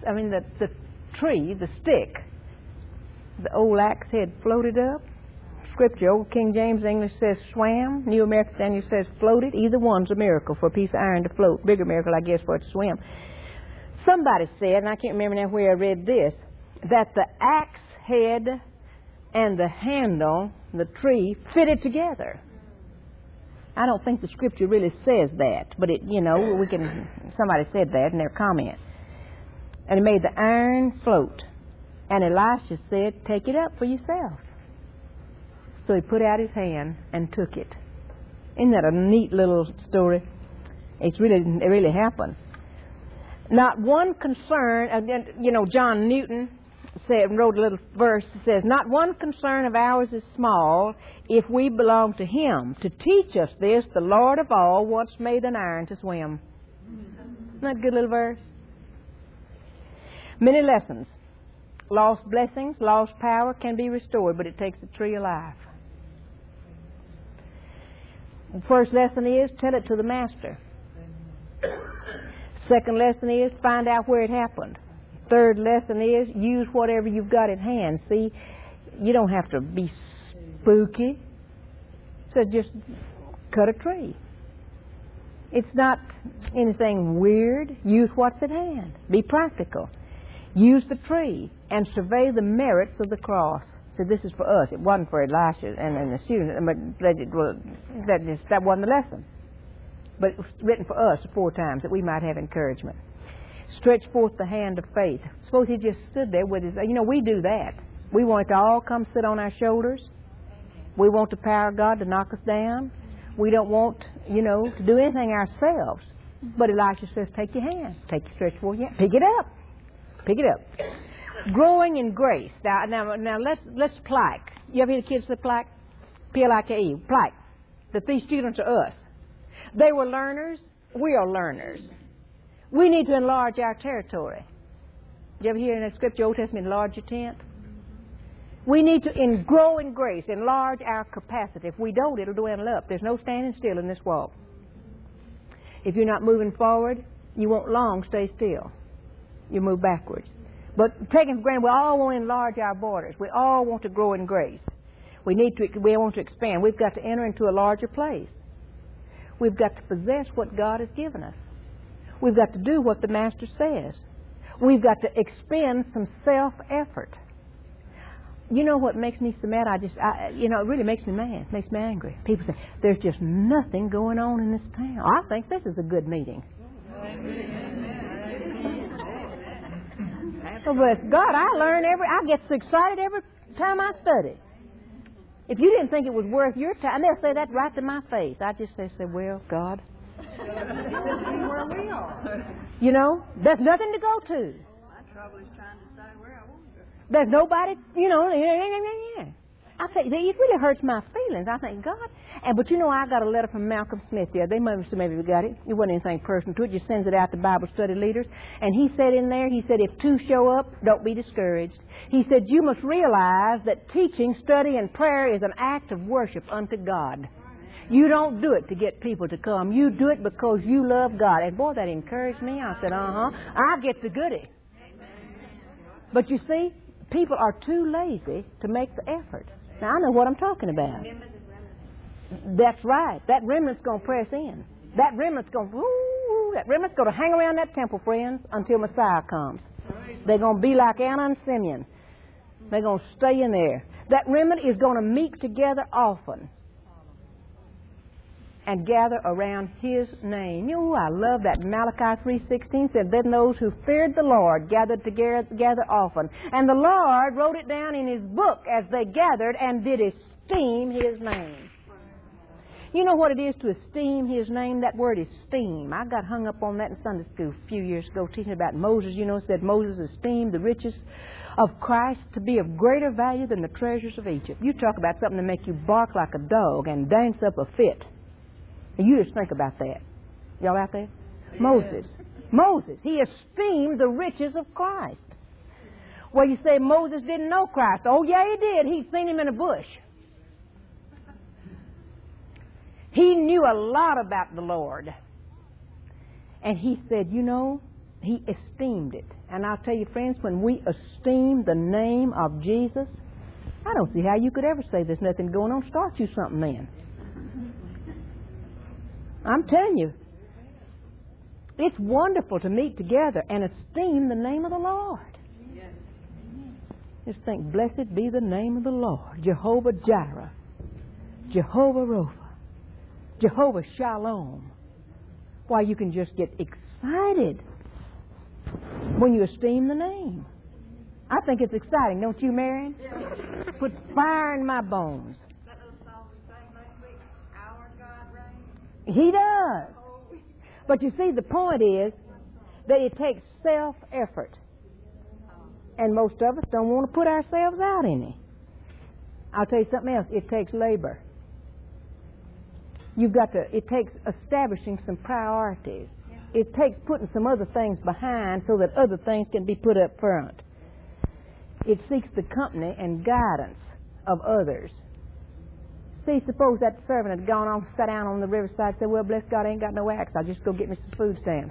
A: tree, the stick, the old axe head floated up, Scripture. Old King James English says swam. New American Standard says floated. Either one's a miracle for a piece of iron to float. Bigger miracle, I guess, for it to swim. Somebody said, and I can't remember now where I read this, that the axe head and the handle, the tree, fitted together. I don't think the Scripture really says that, but it, somebody said that in their comment. And it made the iron float. And Elisha said, take it up for yourself. So he put out his hand and took it. Isn't that a neat little story? It really happened. Not one concern, John Newton wrote a little verse that says, not one concern of ours is small if we belong to Him. To teach us this, the Lord of all once made an iron to swim. Isn't that a good little verse? Many lessons. Lost blessings, lost power can be restored, but it takes the tree of life. The first lesson is, tell it to the Master. Second lesson is, find out where it happened. Third lesson is, use whatever you've got at hand. See, you don't have to be spooky. So just cut a tree. It's not anything weird. Use what's at hand. Be practical. Use the tree and survey the merits of the cross. So this is for us. It wasn't for Elisha and the students, but that wasn't the lesson. But it was written for us 4 times that we might have encouragement. Stretch forth the hand of faith. Suppose he just stood there with his... we do that. We want it to all come sit on our shoulders. We want the power of God to knock us down. We don't want, to do anything ourselves. But Elisha says, take your hand. Stretch forth your hand. Pick it up. Pick it up. Growing in grace. Now let's plaque. You ever hear the kids say plaque? P-L-I-K-E. Plaque. That these students are us. They were learners. We are learners. We need to enlarge our territory. Did you ever hear in the Scripture, Old Testament, enlarge your tent? We need to grow in grace, enlarge our capacity. If we don't, it'll dwindle up. There's no standing still in this walk. If you're not moving forward, you won't long stay still. You move backwards. But taking for granted, we all want to enlarge our borders. We all want to grow in grace. We want to expand. We've got to enter into a larger place. We've got to possess what God has given us. We've got to do what the Master says. We've got to expend some self-effort. You know what makes me so mad? It really makes me mad. It makes me angry. People say, there's just nothing going on in this town. I think this is a good meeting. So bless God, I get so excited every time I study. If you didn't think it was worth your time, they'll say that right to my face. I just say, well, God.
B: Where we are.
A: There's nothing to go to.
B: My trouble is trying to decide where I want to go.
A: There's nobody, I think it really hurts my feelings. I think, God. But I got a letter from Malcolm Smith there. Maybe we got it. It wasn't anything personal to it. Just sends it out to Bible study leaders. And he said in there, if 2 show up, don't be discouraged. He said, you must realize that teaching, study, and prayer is an act of worship unto God. You don't do it to get people to come. You do it because you love God. And boy, that encouraged me. I said, I get the goodie. But you see, people are too lazy to make the effort. Now, I know what I'm talking about. That's right. That remnant's going to press in. That remnant's going to hang around that temple, friends, until Messiah comes. They're going to be like Anna and Simeon. They're going to stay in there. That remnant is going to meet together often and gather around His name. I love that. Malachi 3:16 said, then those who feared the Lord gathered together often. And the Lord wrote it down in His book as they gathered and did esteem His name. You know what it is to esteem His name? That word esteem. I got hung up on that in Sunday school a few years ago, teaching about Moses. Said Moses esteemed the riches of Christ to be of greater value than the treasures of Egypt. You talk about something to make you bark like a dog and dance up a fit. And you just think about that. Y'all out there? Yeah. Moses. He esteemed the riches of Christ. Well, you say Moses didn't know Christ. Oh, yeah, he did. He'd seen Him in a bush. He knew a lot about the Lord. And he said, he esteemed it. And I'll tell you, friends, when we esteem the name of Jesus, I don't see how you could ever say there's nothing going on. Start you something then. I'm telling you, it's wonderful to meet together and esteem the name of the Lord. Just think, blessed be the name of the Lord, Jehovah Jireh, Jehovah Rapha, Jehovah Shalom. Why, you can just get excited when you esteem the name. I think it's exciting, don't you, Marion? Put fire in my bones.
B: That little song we sang last week, Our God Reigns.
A: He does. But you see, the point is that it takes self-effort. And most of us don't want to put ourselves out any. I'll tell you something else. It takes labor. It takes establishing some priorities. It takes putting some other things behind so that other things can be put up front. It seeks the company and guidance of others. See, suppose that servant had gone off, sat down on the riverside, and said, well, bless God, I ain't got no axe. I'll just go get me some food stamps.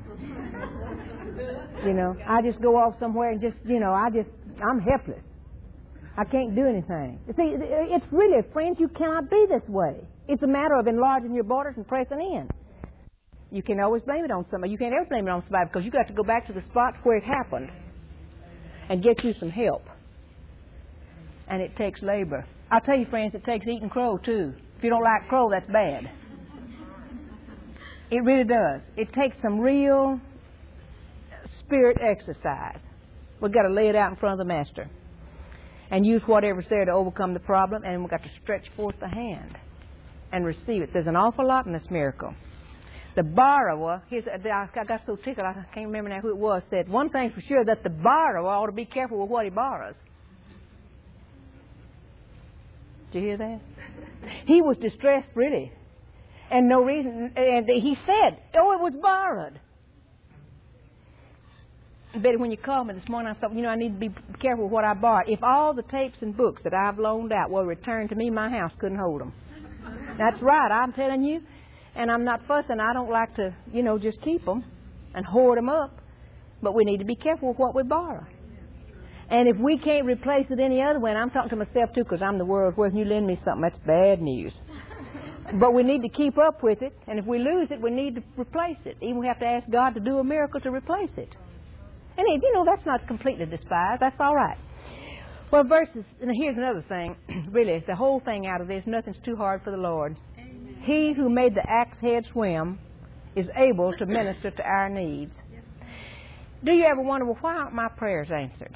A: I just go off somewhere and I'm helpless. I can't do anything. You see, it's really, friends, you cannot be this way. It's a matter of enlarging your borders and pressing in. You can always blame it on somebody. You can't ever blame it on somebody because you've got to go back to the spot where it happened and get you some help. And it takes labor. I'll tell you, friends, it takes eating crow, too. If you don't like crow, that's bad. It really does. It takes some real spirit exercise. We've got to lay it out in front of the Master and use whatever's there to overcome the problem, and we've got to stretch forth the hand and receive it. There's an awful lot in this miracle. The borrower, I got so tickled, I can't remember now who it was, said, one thing's for sure, that the borrower ought to be careful with what he borrows. Did you hear that? He was distressed, really. And no reason, and he said, oh, it was borrowed. Betty, when you called me this morning, I thought, I need to be careful with what I borrowed. If all the tapes and books that I've loaned out were returned to me, my house couldn't hold them. That's right, I'm telling you. And I'm not fussing. I don't like to, just keep them and hoard them up. But we need to be careful with what we borrow. And if we can't replace it any other way, and I'm talking to myself too because I'm the world's worth, and you lend me something, that's bad news. But we need to keep up with it. And if we lose it, we need to replace it. Even we have to ask God to do a miracle to replace it. And that's not completely despised. That's all right. Well, and here's another thing. Really, the whole thing out of this, nothing's too hard for the Lord. Amen. He who made the axe head swim is able to minister to our needs. Yes. Do you ever wonder, why aren't my prayers answered?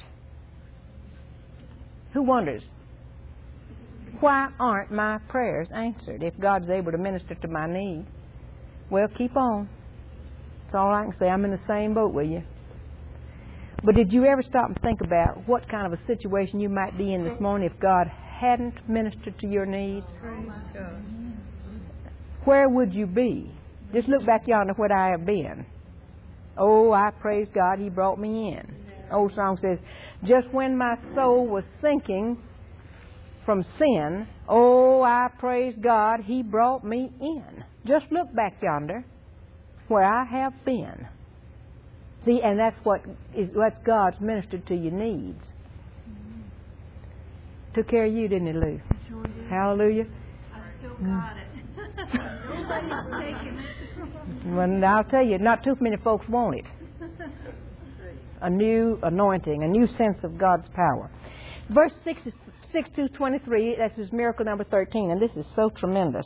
A: Who wonders? Why aren't my prayers answered if God's able to minister to my need? Well, keep on. That's all I can say. I'm in the same boat with you. But did you ever stop and think about what kind of a situation you might be in this morning if God hadn't ministered to your needs? Where would you be? Just look back yonder where I have been. Oh, I praise God, He brought me in. Old song says, just when my soul was sinking from sin, oh, I praise God, He brought me in. Just look back yonder where I have been. See, and that's what God's ministered to your needs. Took care of you, didn't He, Lou?
B: Sure did.
A: Hallelujah.
B: I still got it. Nobody's taking it.
A: Well, I'll tell you, not too many folks want it. A new anointing, a new sense of God's power. Verse 6 to 23, that's his miracle number 13, and this is so tremendous.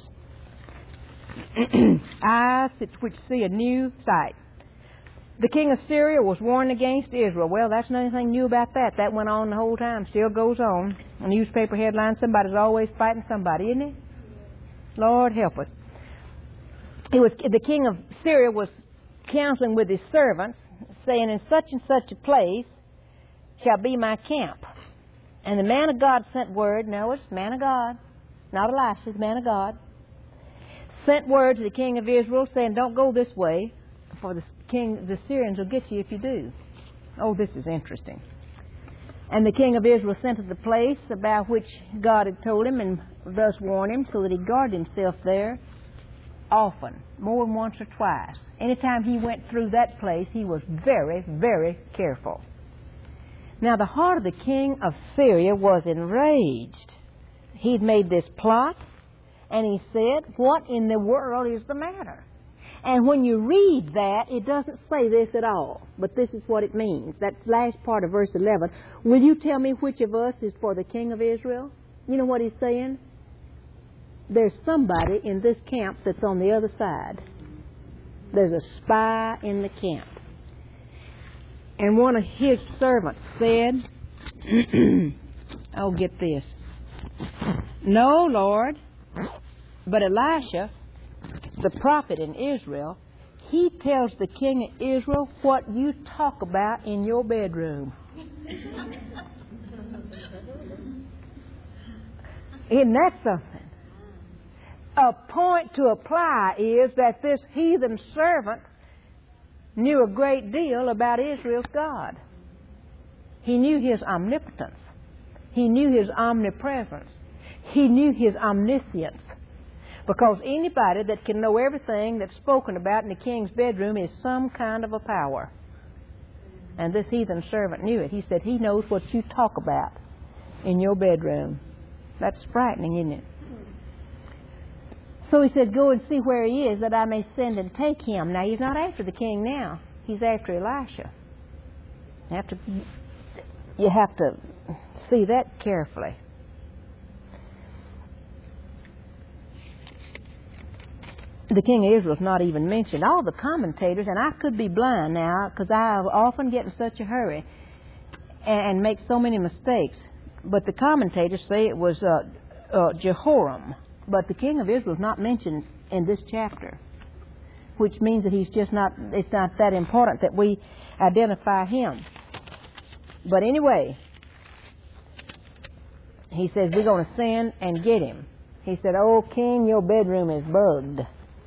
A: Eyes which see a new sight. The king of Syria was warned against Israel. Well, that's not anything new about that. That went on the whole time. Still goes on. A newspaper headline, somebody's always fighting somebody, isn't he? Lord help us. The king of Syria was counseling with his servants, saying, in such and such a place shall be my camp. And the man of God sent word. No, it's man of God. Not Elisha, it's man of God. Sent word to the king of Israel saying, don't go this way, for the Syrians will get you if you do. Oh, this is interesting. And the king of Israel sent to the place about which God had told him and thus warned him, so that he guarded himself there often, more than once or twice. Anytime he went through that place, he was very, very careful. Now the heart of the king of Syria was enraged. He'd made this plot, and he said, what in the world is the matter? And when you read that, it doesn't say this at all, but this is what it means. That last part of verse 11, will you tell me which of us is for the king of Israel? You know what he's saying? There's somebody in this camp that's on the other side. There's a spy in the camp. And one of his servants said, oh, get this. No, Lord, but Elisha, the prophet in Israel, he tells the king of Israel what you talk about in your bedroom. Isn't that something? A point to apply is that this heathen servant knew a great deal about Israel's God. He knew His omnipotence. He knew His omnipresence. He knew His omniscience. Because anybody that can know everything that's spoken about in the king's bedroom is some kind of a power. And this heathen servant knew it. He said, he knows what you talk about in your bedroom. That's frightening, isn't it? So he said, go and see where he is, that I may send and take him. Now, he's not after the king now. He's after Elisha. You have to see that carefully. The king of Israel is not even mentioned. All the commentators, and I could be blind now because I often get in such a hurry and make so many mistakes, but the commentators say it was Jehoram. But the king of Israel is not mentioned in this chapter, which means that he's just not, it's not that important that we identify him. But anyway, he says, we're going to send and get him. He said, oh, king, your bedroom is bugged.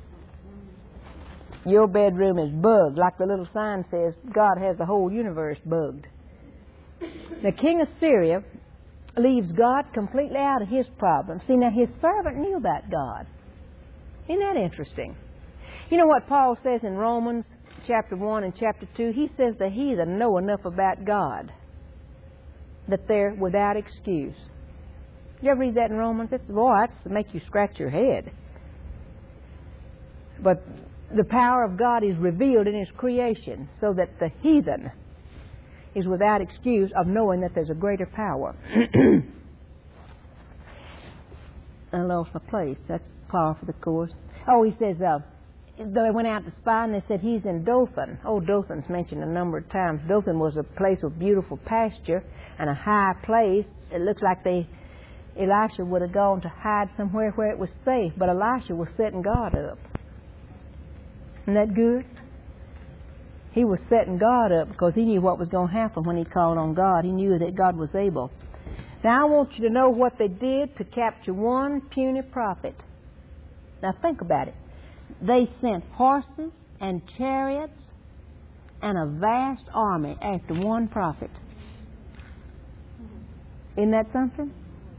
A: Your bedroom is bugged. Like the little sign says, God has the whole universe bugged. The king of Syria leaves God completely out of his problem. See, now his servant knew about God. Isn't that interesting? You know what Paul says in Romans chapter 1 and chapter 2? He says the heathen know enough about God that they're without excuse. Did you ever read that in Romans? That's to make you scratch your head. But the power of God is revealed in His creation so that the heathen is without excuse of knowing that there's a greater power. I lost my place. That's par for the course. Oh, he says, they went out to spy and they said he's in Dothan. Oh, Dothan's mentioned a number of times. Dothan was a place of beautiful pasture and a high place. It looks like Elisha would have gone to hide somewhere where it was safe, but Elisha was setting God up. Isn't that good? He was setting God up because he knew what was going to happen when he called on God. He knew that God was able. Now I want you to know what they did to capture one puny prophet. Now think about it. They sent horses and chariots and a vast army after one prophet. Isn't that something?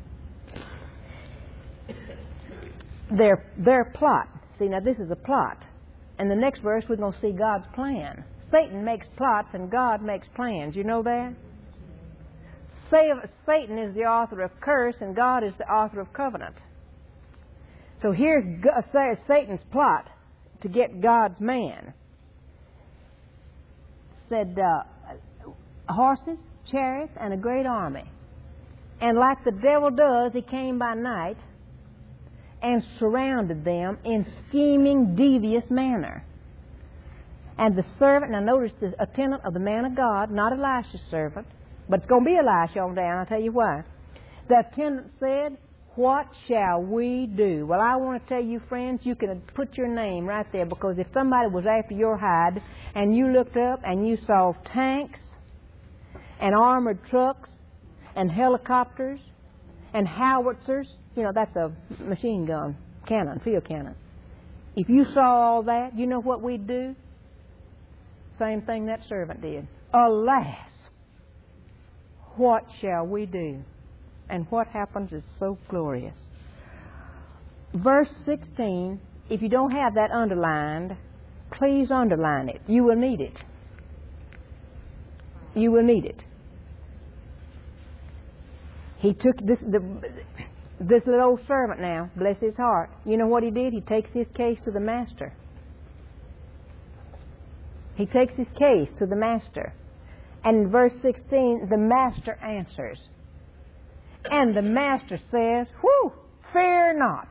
A: Their plot. See, now this is a plot. And the next verse we're going to see God's plan. Satan makes plots and God makes plans. You know that? Satan is the author of curse and God is the author of covenant. So here's Satan's plot to get God's man. Said horses, chariots, and a great army. And like the devil does, he came by night and surrounded them in scheming, devious manner. And the servant, now notice the attendant of the man of God, not Elisha's servant, but it's going to be Elisha on down, I'll tell you why. The attendant said, what shall we do? Well, I want to tell you, friends, you can put your name right there, because if somebody was after your hide and you looked up and you saw tanks and armored trucks and helicopters and howitzers, you know, that's a machine gun, cannon, field cannon. If you saw all that, you know what we'd do? Same thing that servant did. Alas, what shall we do? And what happens is so glorious. Verse 16, if you don't have that underlined, please underline it. You will need it. You will need it. He took this little old servant now, bless his heart. You know what he did? He takes his case to the master. He takes his case to the master. And in verse 16, the master answers. And the master says, "Whew, fear not."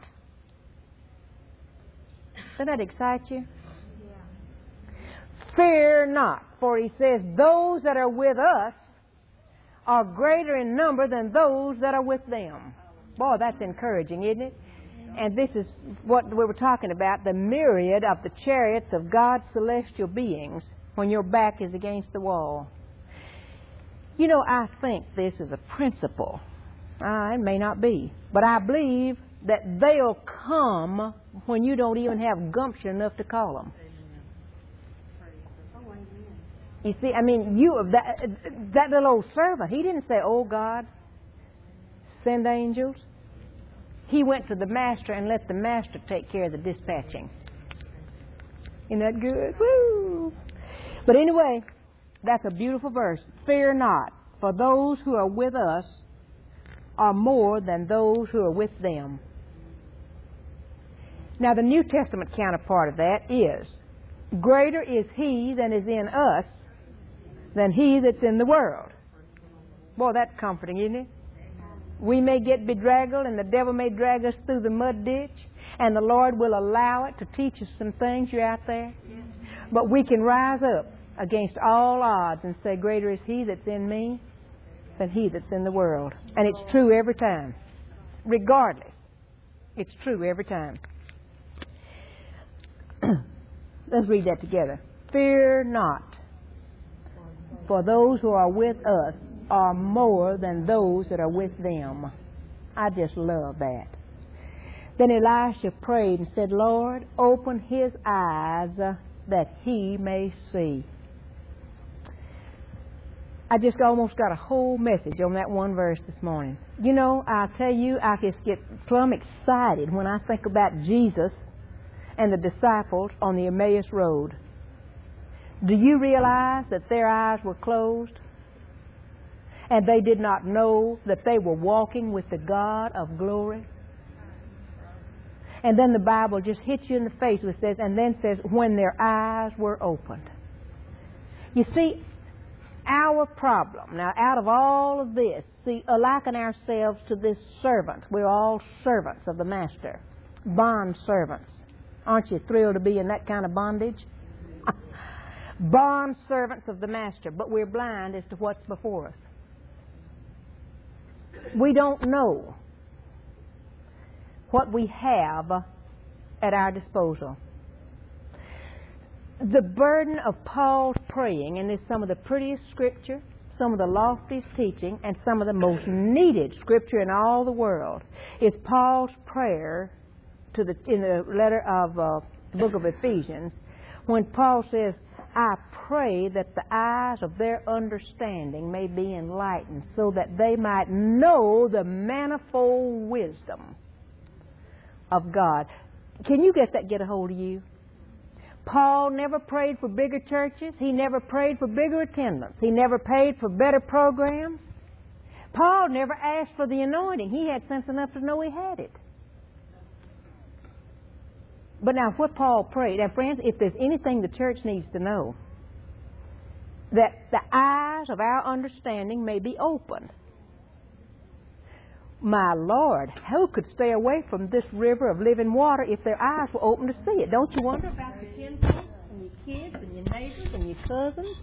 A: Does that excite you? Yeah. Fear not, for he says, those that are with us are greater in number than those that are with them. Boy, that's encouraging, isn't it? And this is what we were talking about, the myriad of the chariots of God's celestial beings when your back is against the wall. You know, I think this is a principle. It may not be. But I believe that they'll come when you don't even have gumption enough to call them. You see, I mean, that little old servant, he didn't say, "Oh God, send angels." He went to the master and let the master take care of the dispatching. Isn't that good? Woo! But anyway, that's a beautiful verse. Fear not, for those who are with us are more than those who are with them. Now, the New Testament counterpart of that is, greater is he that is in us than he that's in the world. Boy, that's comforting, isn't it? We may get bedraggled and the devil may drag us through the mud ditch, and the Lord will allow it to teach us some things. You're out there. But we can rise up against all odds and say, greater is he that's in me than he that's in the world. And it's true every time. Regardless. It's true every time. Let's read that together. Fear not, for those who are with us are more than those that are with them. I just love that. Then Elisha prayed and said, Lord, open his eyes that he may see. I just almost got a whole message on that one verse this morning. You know, I tell you, I just get plumb excited when I think about Jesus and the disciples on the Emmaus Road. Do you realize that their eyes were closed? And they did not know that they were walking with the God of glory? And then the Bible just hits you in the face with this, and then says, when their eyes were opened. You see, our problem, now out of all of this, see, liken ourselves to this servant. We're all servants of the Master. Bond servants. Aren't you thrilled to be in that kind of bondage? Bond servants of the Master, but we're blind as to what's before us. We don't know what we have at our disposal. The burden of Paul's praying, and it's some of the prettiest scripture, some of the loftiest teaching, and some of the most needed scripture in all the world, is Paul's prayer in the letter of the book of Ephesians, when Paul says, I pray that the eyes of their understanding may be enlightened, so that they might know the manifold wisdom of God. Can you get a hold of you? Paul never prayed for bigger churches. He never prayed for bigger attendance. He never prayed for better programs. Paul never asked for the anointing. He had sense enough to know he had it. But now what Paul prayed, now friends, if there's anything the church needs to know, that the eyes of our understanding may be opened. My Lord, who could stay away from this river of living water if their eyes were open to see it? Don't you wonder about your kinfolk and your kids and your neighbors and your cousins?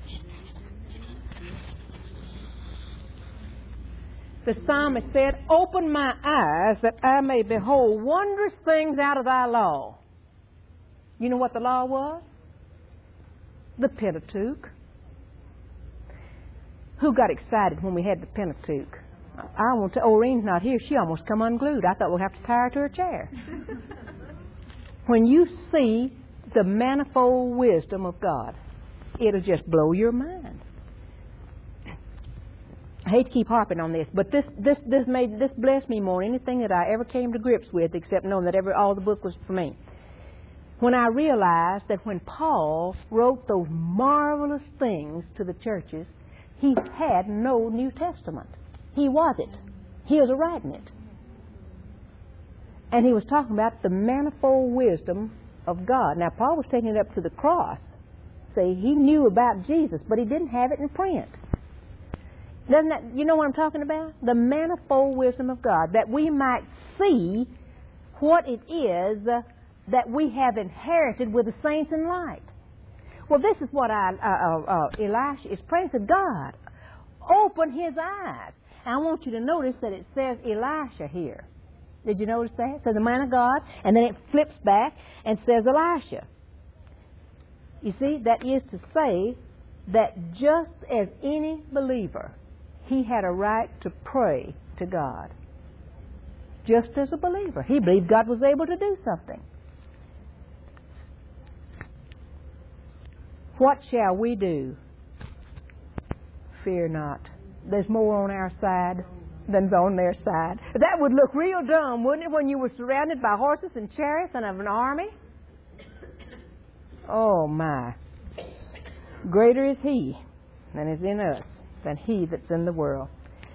A: The psalmist said, open my eyes that I may behold wondrous things out of thy law. You know what the law was? The Pentateuch. Who got excited when we had the Pentateuch? I want to. Oreen's not here. She almost come unglued. I thought we'd have to tie her to her chair. When you see the manifold wisdom of God, it'll just blow your mind. I hate to keep harping on this, but this blessed me more than anything that I ever came to grips with, except knowing that all the book was for me. When I realized that when Paul wrote those marvelous things to the churches, he had no New Testament. He was it. He was writing it. And he was talking about the manifold wisdom of God. Now, Paul was taking it up to the cross. See, he knew about Jesus, but he didn't have it in print. Doesn't that, you know what I'm talking about? The manifold wisdom of God, that we might see what it is that we have inherited with the saints in light. Well, this is what Elisha is praying to God. Open his eyes. And I want you to notice that it says Elisha here. Did you notice that? It says the man of God, and then it flips back and says Elisha. You see, that is to say that just as any believer, he had a right to pray to God. Just as a believer. He believed God was able to do something. What shall we do? Fear not. There's more on our side than on their side. That would look real dumb, wouldn't it, when you were surrounded by horses and chariots and of an army? Oh, my. Greater is he that is in us than he that's in the world.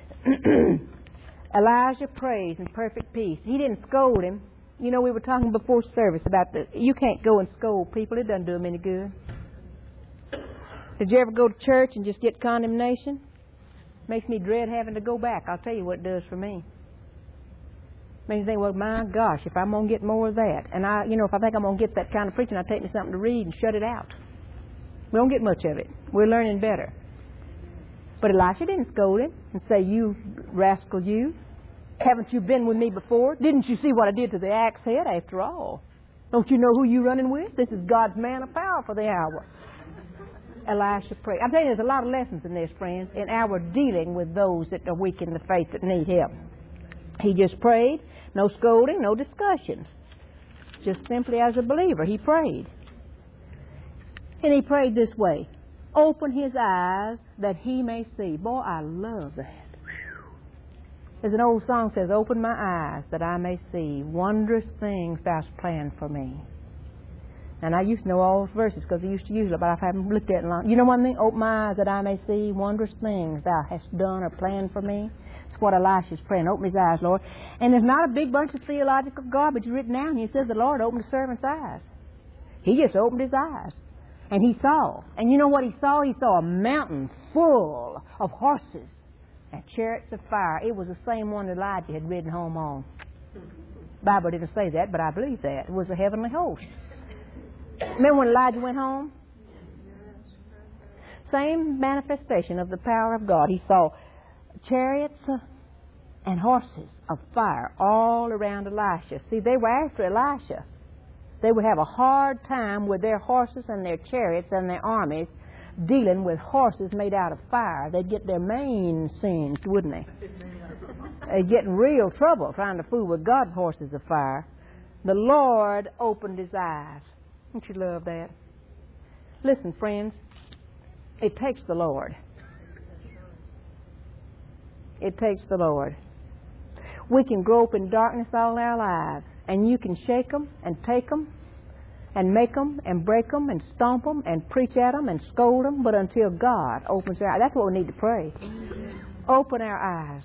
A: Elijah prays in perfect peace. He didn't scold him. You know, we were talking before service about you can't go and scold people. It doesn't do them any good. Did you ever go to church and just get condemnation? Makes me dread having to go back. I'll tell you what it does for me. Makes me think, well, my gosh, if I'm going to get more of that. And if I think I'm going to get that kind of preaching, I'll take me something to read and shut it out. We don't get much of it. We're learning better. But Elisha didn't scold him and say, you rascal, you. Haven't you been with me before? Didn't you see what I did to the axe head after all? Don't you know who you're running with? This is God's man of power for the hour. Elisha prayed. I'm telling you, there's a lot of lessons in this, friends, in our dealing with those that are weak in the faith that need help. He just prayed. No scolding, no discussions. Just simply as a believer, he prayed. And he prayed this way. Open his eyes that he may see. Boy, I love that. There's an old song that says, open my eyes that I may see wondrous things thou hast planned for me. And I used to know all those verses because I used to use it, but I haven't looked at it long. You know one thing? Open my eyes that I may see wondrous things thou hast done or planned for me. It's what Elisha's praying. Open his eyes, Lord. And there's not a big bunch of theological garbage written down. He says the Lord opened the servant's eyes. He just opened his eyes. And he saw. And you know what he saw? He saw a mountain full of horses and chariots of fire. It was the same one Elijah had ridden home on. The Bible didn't say that, but I believe that. It was a heavenly host. Remember when Elijah went home? Same manifestation of the power of God. He saw chariots and horses of fire all around Elisha. See, they were after Elisha. They would have a hard time with their horses and their chariots and their armies dealing with horses made out of fire. They'd get their manes singed, wouldn't they? They'd get in real trouble trying to fool with God's horses of fire. The Lord opened his eyes. Don't you love that? Listen, friends, it takes the Lord. It takes the Lord. We can grope in darkness all our lives, and you can shake them and take them and make them and break them and stomp them and preach at them and scold them, but until God opens their eyes. That's what we need to pray. Open our eyes.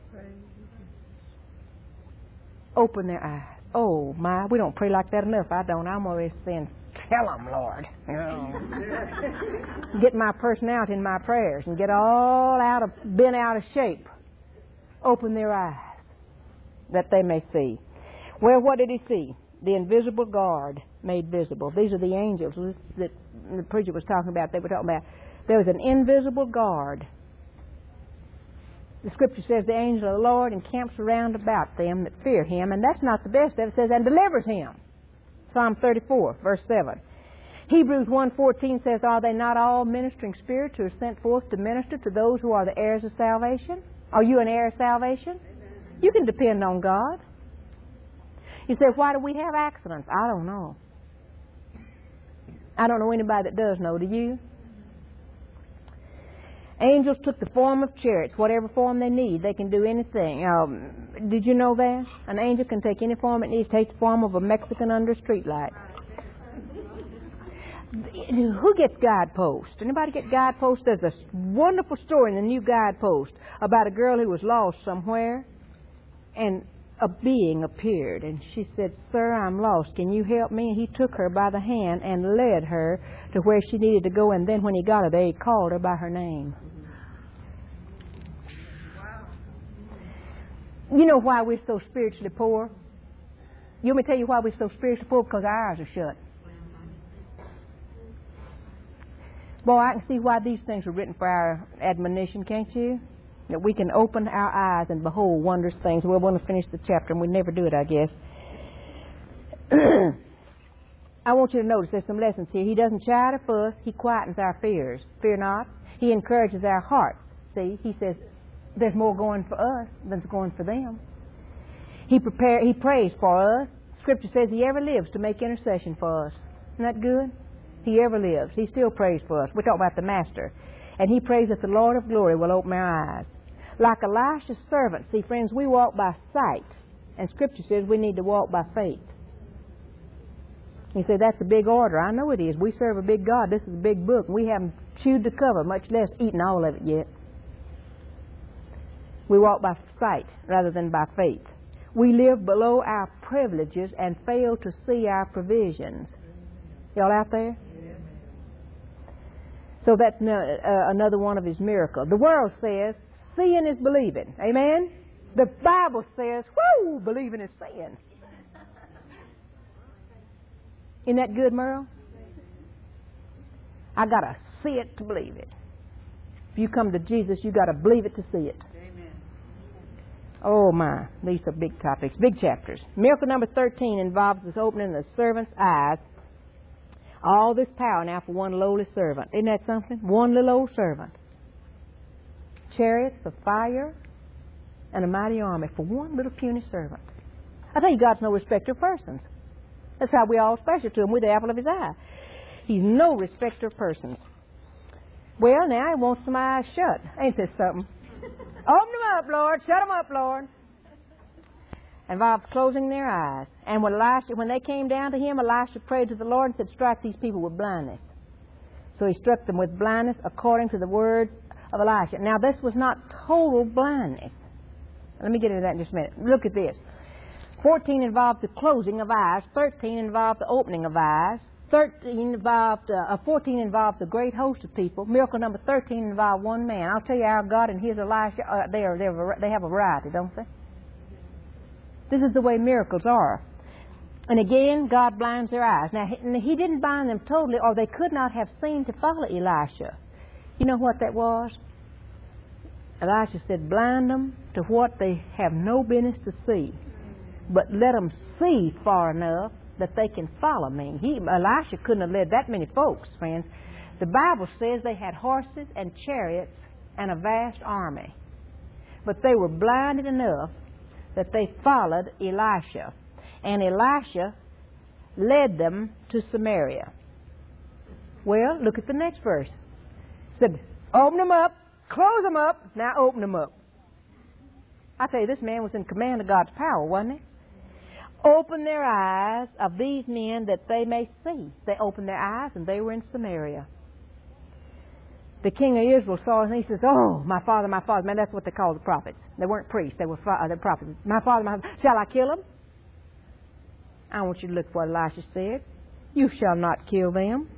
A: Open their eyes. Oh, my, we don't pray like that enough. I don't. I'm always saying, tell them, Lord. You know. Get my personality in my prayers and get all bent out of shape. Open their eyes that they may see. Well, what did he see? The invisible guard made visible. These are the angels that the preacher was talking about. They were talking about there was an invisible guard. The scripture says the angel of the Lord encamps around about them that fear him, and that's not the best of it. It says, and delivers him. Psalm 34, verse 7. Hebrews 1:14 says, are they not all ministering spirits who are sent forth to minister to those who are the heirs of salvation? Are you an heir of salvation? You can depend on God. You say, why do we have accidents? I don't know. I don't know anybody that does know. Do you? Angels took the form of chariots, whatever form they need. They can do anything. Did you know that? An angel can take any form it needs. Take the form of a Mexican under a street light. Who gets guideposts? Anybody get guideposts? There's a wonderful story in the new guidepost about a girl who was lost somewhere. And a being appeared, and she said, "Sir, I'm lost. Can you help me?" And he took her by the hand and led her to where she needed to go. And then when he got her there, he called her by her name. You know why we're so spiritually poor? You want me to tell you why we're so spiritually poor? Because our eyes are shut. Boy, I can see why these things were written for our admonition, can't you? That we can open our eyes and behold wondrous things. We'll want to finish the chapter, and we never do it, I guess. I want you to notice there's some lessons here. He doesn't shout or fuss. He quietens our fears. Fear not. He encourages our hearts. See, he says there's more going for us than's going for them. He prays for us. Scripture says he ever lives to make intercession for us. Isn't that good? He ever lives. He still prays for us. We're talking about the Master. And he prays that the Lord of glory will open our eyes. Like Elisha's servant, see, friends, we walk by sight. And Scripture says we need to walk by faith. You say, that's a big order. I know it is. We serve a big God. This is a big book. We haven't chewed the cover, much less eaten all of it yet. We walk by sight rather than by faith. We live below our privileges and fail to see our provisions. Y'all out there? So that's another one of his miracles. The world says, seeing is believing. Amen? The Bible says, whoo, believing is seeing. Isn't that good, Merle? I got to see it to believe it. If you come to Jesus, you got to believe it to see it.
B: Amen.
A: Oh, my. These are big topics, big chapters. Miracle number 13 involves this opening of the servant's eyes. All this power now for one lowly servant. Isn't that something? One little old servant. Chariots of fire and a mighty army for one little puny servant. I tell you, God's no respecter of persons. That's how we all special to him. We're the apple of his eye. He's no respecter of persons. Well, now he wants some eyes shut. Ain't this something? Open them up, Lord. Shut them up, Lord. Involves closing their eyes. And when they came down to him, Elisha prayed to the Lord and said, strike these people with blindness. So he struck them with blindness according to the words of Elisha. Now, this was not total blindness. Let me get into that in just a minute. Look at this. 14 involves the closing of eyes. 13 involves the opening of eyes. 14 involves a great host of people. Miracle number 13 involved one man. I'll tell you, our God and his Elisha, they have a variety, don't they? This is the way miracles are. And again, God blinds their eyes. Now, he didn't blind them totally, or they could not have seen to follow Elisha. You know what that was? Elisha said, blind them to what they have no business to see. But let them see far enough that they can follow me. Elisha couldn't have led that many folks, friends. The Bible says they had horses and chariots and a vast army. But they were blinded enough that they followed Elisha. And Elisha led them to Samaria. Well, look at the next verse. It said, open them up, close them up, now open them up. I tell you, this man was in command of God's power, wasn't he? Open their eyes of these men that they may see. They opened their eyes and they were in Samaria. The king of Israel saw it and he says, oh, my father, my father. Man, that's what they called the prophets. They weren't priests, they were prophets. My father, my father. Shall I kill them? I want you to look what Elisha said. You shall not kill them.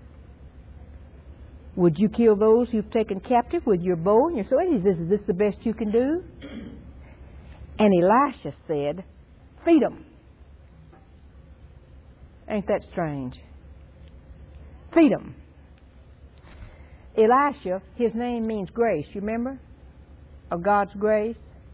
A: Would you kill those you've taken captive with your bow and your sword? Is this the best you can do? And Elisha said, feed them. Ain't that strange? Feed them. Elisha, his name means grace, you remember? Of God's grace.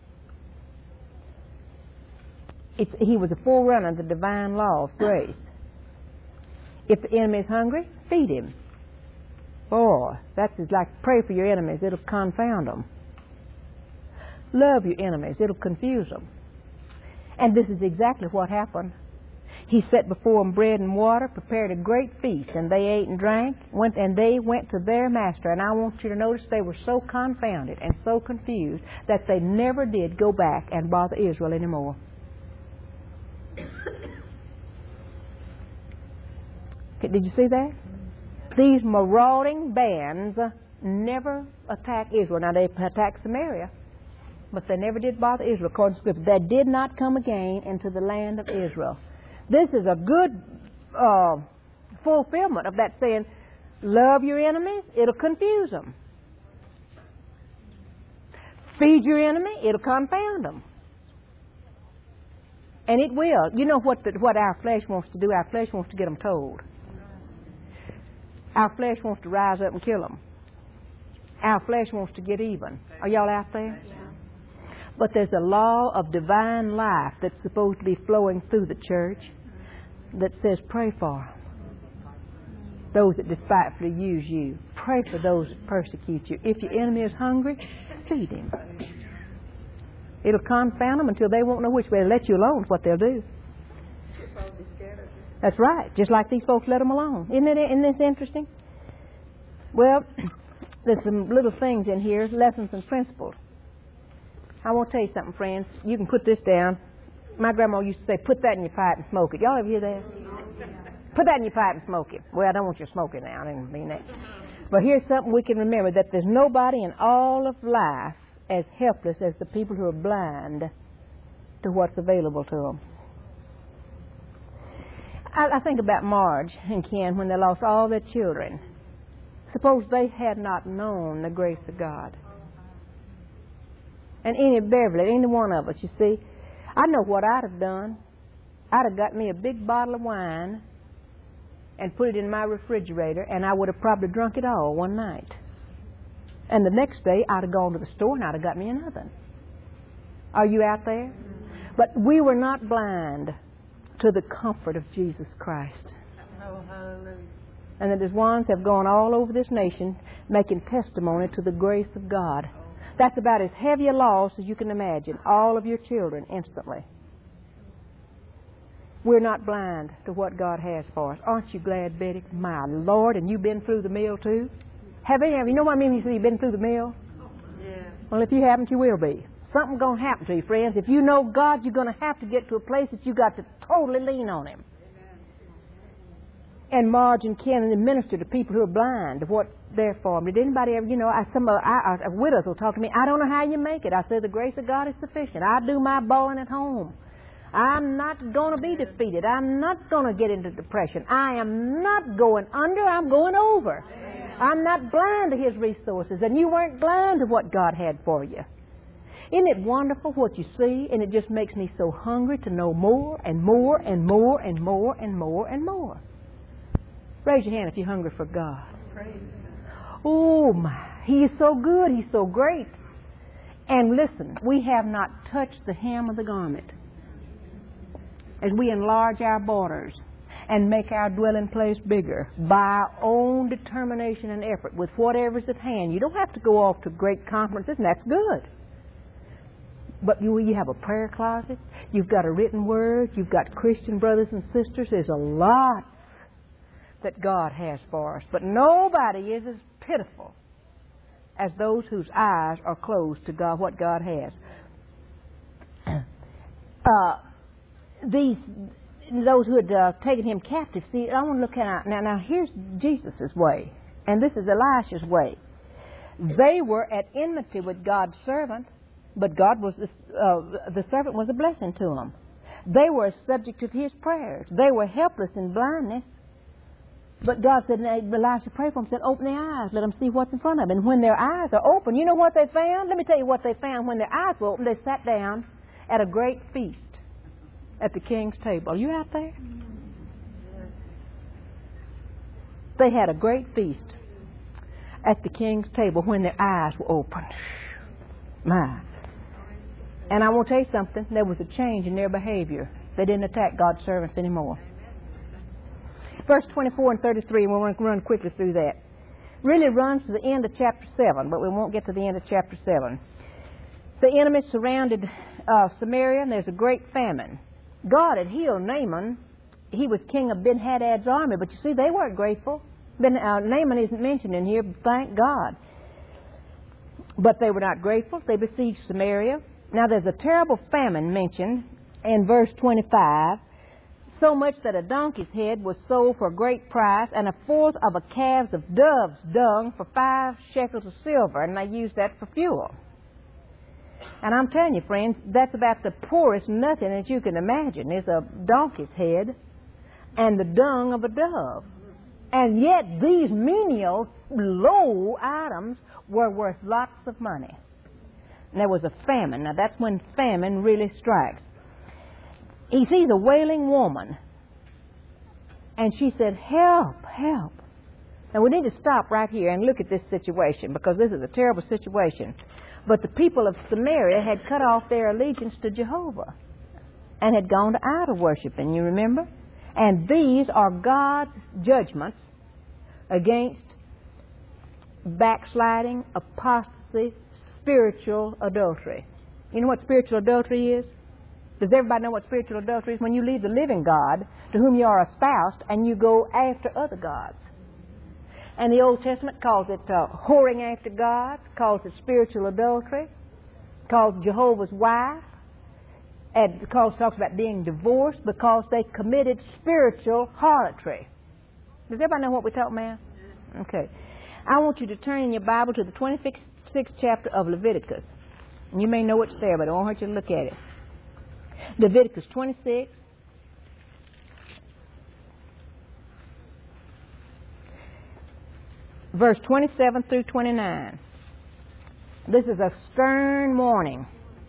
A: He was a forerunner of the divine law of grace. If the enemy is hungry, feed him. Boy, that's like pray for your enemies. It'll confound them. Love your enemies. It'll confuse them. And this is exactly what happened. He set before them bread and water, prepared a great feast, and they ate and drank, and they went to their master. And I want you to notice they were so confounded and so confused that they never did go back and bother Israel anymore. Did you see that? These marauding bands never attack Israel. Now, they attacked Samaria, but they never did bother Israel, according to Scripture. They did not come again into the land of Israel. This is a good fulfillment of that saying, love your enemies, it'll confuse them. Feed your enemy, it'll confound them. And it will. You know what our flesh wants to do? Our flesh wants to get them told. Our flesh wants to rise up and kill them. Our flesh wants to get even. Are y'all out there? Yeah. But there's a law of divine life that's supposed to be flowing through the church that says pray for those that despitefully use you. Pray for those that persecute you. If your enemy is hungry, feed him. It'll confound them until they won't know which way to let you alone is what they'll do. That's right. Just like these folks let them alone. Isn't this interesting? Well, there's some little things in here, lessons and principles. I want to tell you something, friends. You can put this down. My grandma used to say, put that in your pipe and smoke it. Y'all ever hear that? Put that in your pipe and smoke it. Well, I don't want you smoking now. I didn't mean that. But here's something we can remember, that there's nobody in all of life as helpless as the people who are blind to what's available to them. I think about Marge and Ken when they lost all their children. Suppose they had not known the grace of God. And any Beverly, any one of us, you see, I know what I'd have done. I'd have got me a big bottle of wine and put it in my refrigerator, and I would have probably drunk it all one night. And the next day, I'd have gone to the store and I'd have got me another. Are you out there? But we were not blind to the comfort of Jesus Christ.
B: Oh, hallelujah.
A: And that his ones have gone all over this nation making testimony to the grace of God. That's about as heavy a loss as you can imagine. All of your children instantly. We're not blind to what God has for us. Aren't you glad, Betty? My Lord, and you've been through the mill too? Have you know what I mean when you say you've been through the mill?
B: Yeah.
A: Well, if you haven't, you will be. Something's going to happen to you, friends. If you know God, you're going to have to get to a place that you've got to totally lean on Him. And Marge and Ken and the minister to people who are blind of what they're for. Did anybody ever, some widows will talk to me, I don't know how you make it. I say the grace of God is sufficient. I do my bawling at home. I'm not going to be defeated. I'm not going to get into depression. I am not going under. I'm going over. I'm not blind to His resources. And you weren't blind to what God had for you. Isn't it wonderful what you see? And it just makes me so hungry to know more and more and more and more and more and more. Raise your hand if you're hungry for God. Oh my, He is so good. He's so great. And listen, we have not touched the hem of the garment. As we enlarge our borders and make our dwelling place bigger by our own determination and effort with whatever's at hand. You don't have to go off to great conferences, and that's good. But you have a prayer closet. You've got a written word. You've got Christian brothers and sisters. There's a lot that God has for us. But nobody is as pitiful as those whose eyes are closed to God, what God has. Those who had taken him captive, see, I want to look at now here's Jesus' way, and this is Elisha's way. They were at enmity with God's servant, but God was the servant was a blessing to them. They were a subject of his prayers. They were helpless in blindness, but God said, Elisha, pray for them, said, open their eyes, let them see what's in front of them. And when their eyes are open, you know what they found? Let me tell you what they found. When their eyes were open, they sat down at a great feast at the king's table. Are you out there? They had a great feast at the king's table when their eyes were open. My. And I want to tell you something. There was a change in their behavior. They didn't attack God's servants anymore. Verse 24 and 33, we'll run quickly through that. Really runs to the end of chapter 7, but we won't get to the end of chapter 7. The enemy surrounded Samaria, and there's a great famine. God had healed Naaman. He was king of Ben-Hadad's army, but you see, they weren't grateful. Naaman isn't mentioned in here, but thank God. But they were not grateful. They besieged Samaria. Now, there's a terrible famine mentioned in verse 25, so much that a donkey's head was sold for a great price, and a fourth of a calves of dove's dung for 5 shekels of silver, and they used that for fuel. And I'm telling you, friends, that's about the poorest nothing that you can imagine is a donkey's head and the dung of a dove. And yet these menial, low items were worth lots of money. And there was a famine. Now that's when famine really strikes. He sees a wailing woman. And she said, help, help. Now we need to stop right here and look at this situation, because this is a terrible situation. But the people of Samaria had cut off their allegiance to Jehovah and had gone to idol worshiping, you remember? And these are God's judgments against backsliding, apostasy, spiritual adultery. You know what spiritual adultery is? Does everybody know what spiritual adultery is? When you leave the living God, to whom you are espoused, and you go after other gods. And the Old Testament calls it whoring after God, calls it spiritual adultery, calls Jehovah's wife, and talks about being divorced because they committed spiritual harlotry. Does everybody know what we're talking about? Okay. I want you to turn in your Bible to the 26th chapter of Leviticus. And you may know it's there, but I won't hurt you to look at it. Leviticus 26. Verse 27 through 29. This is a stern warning.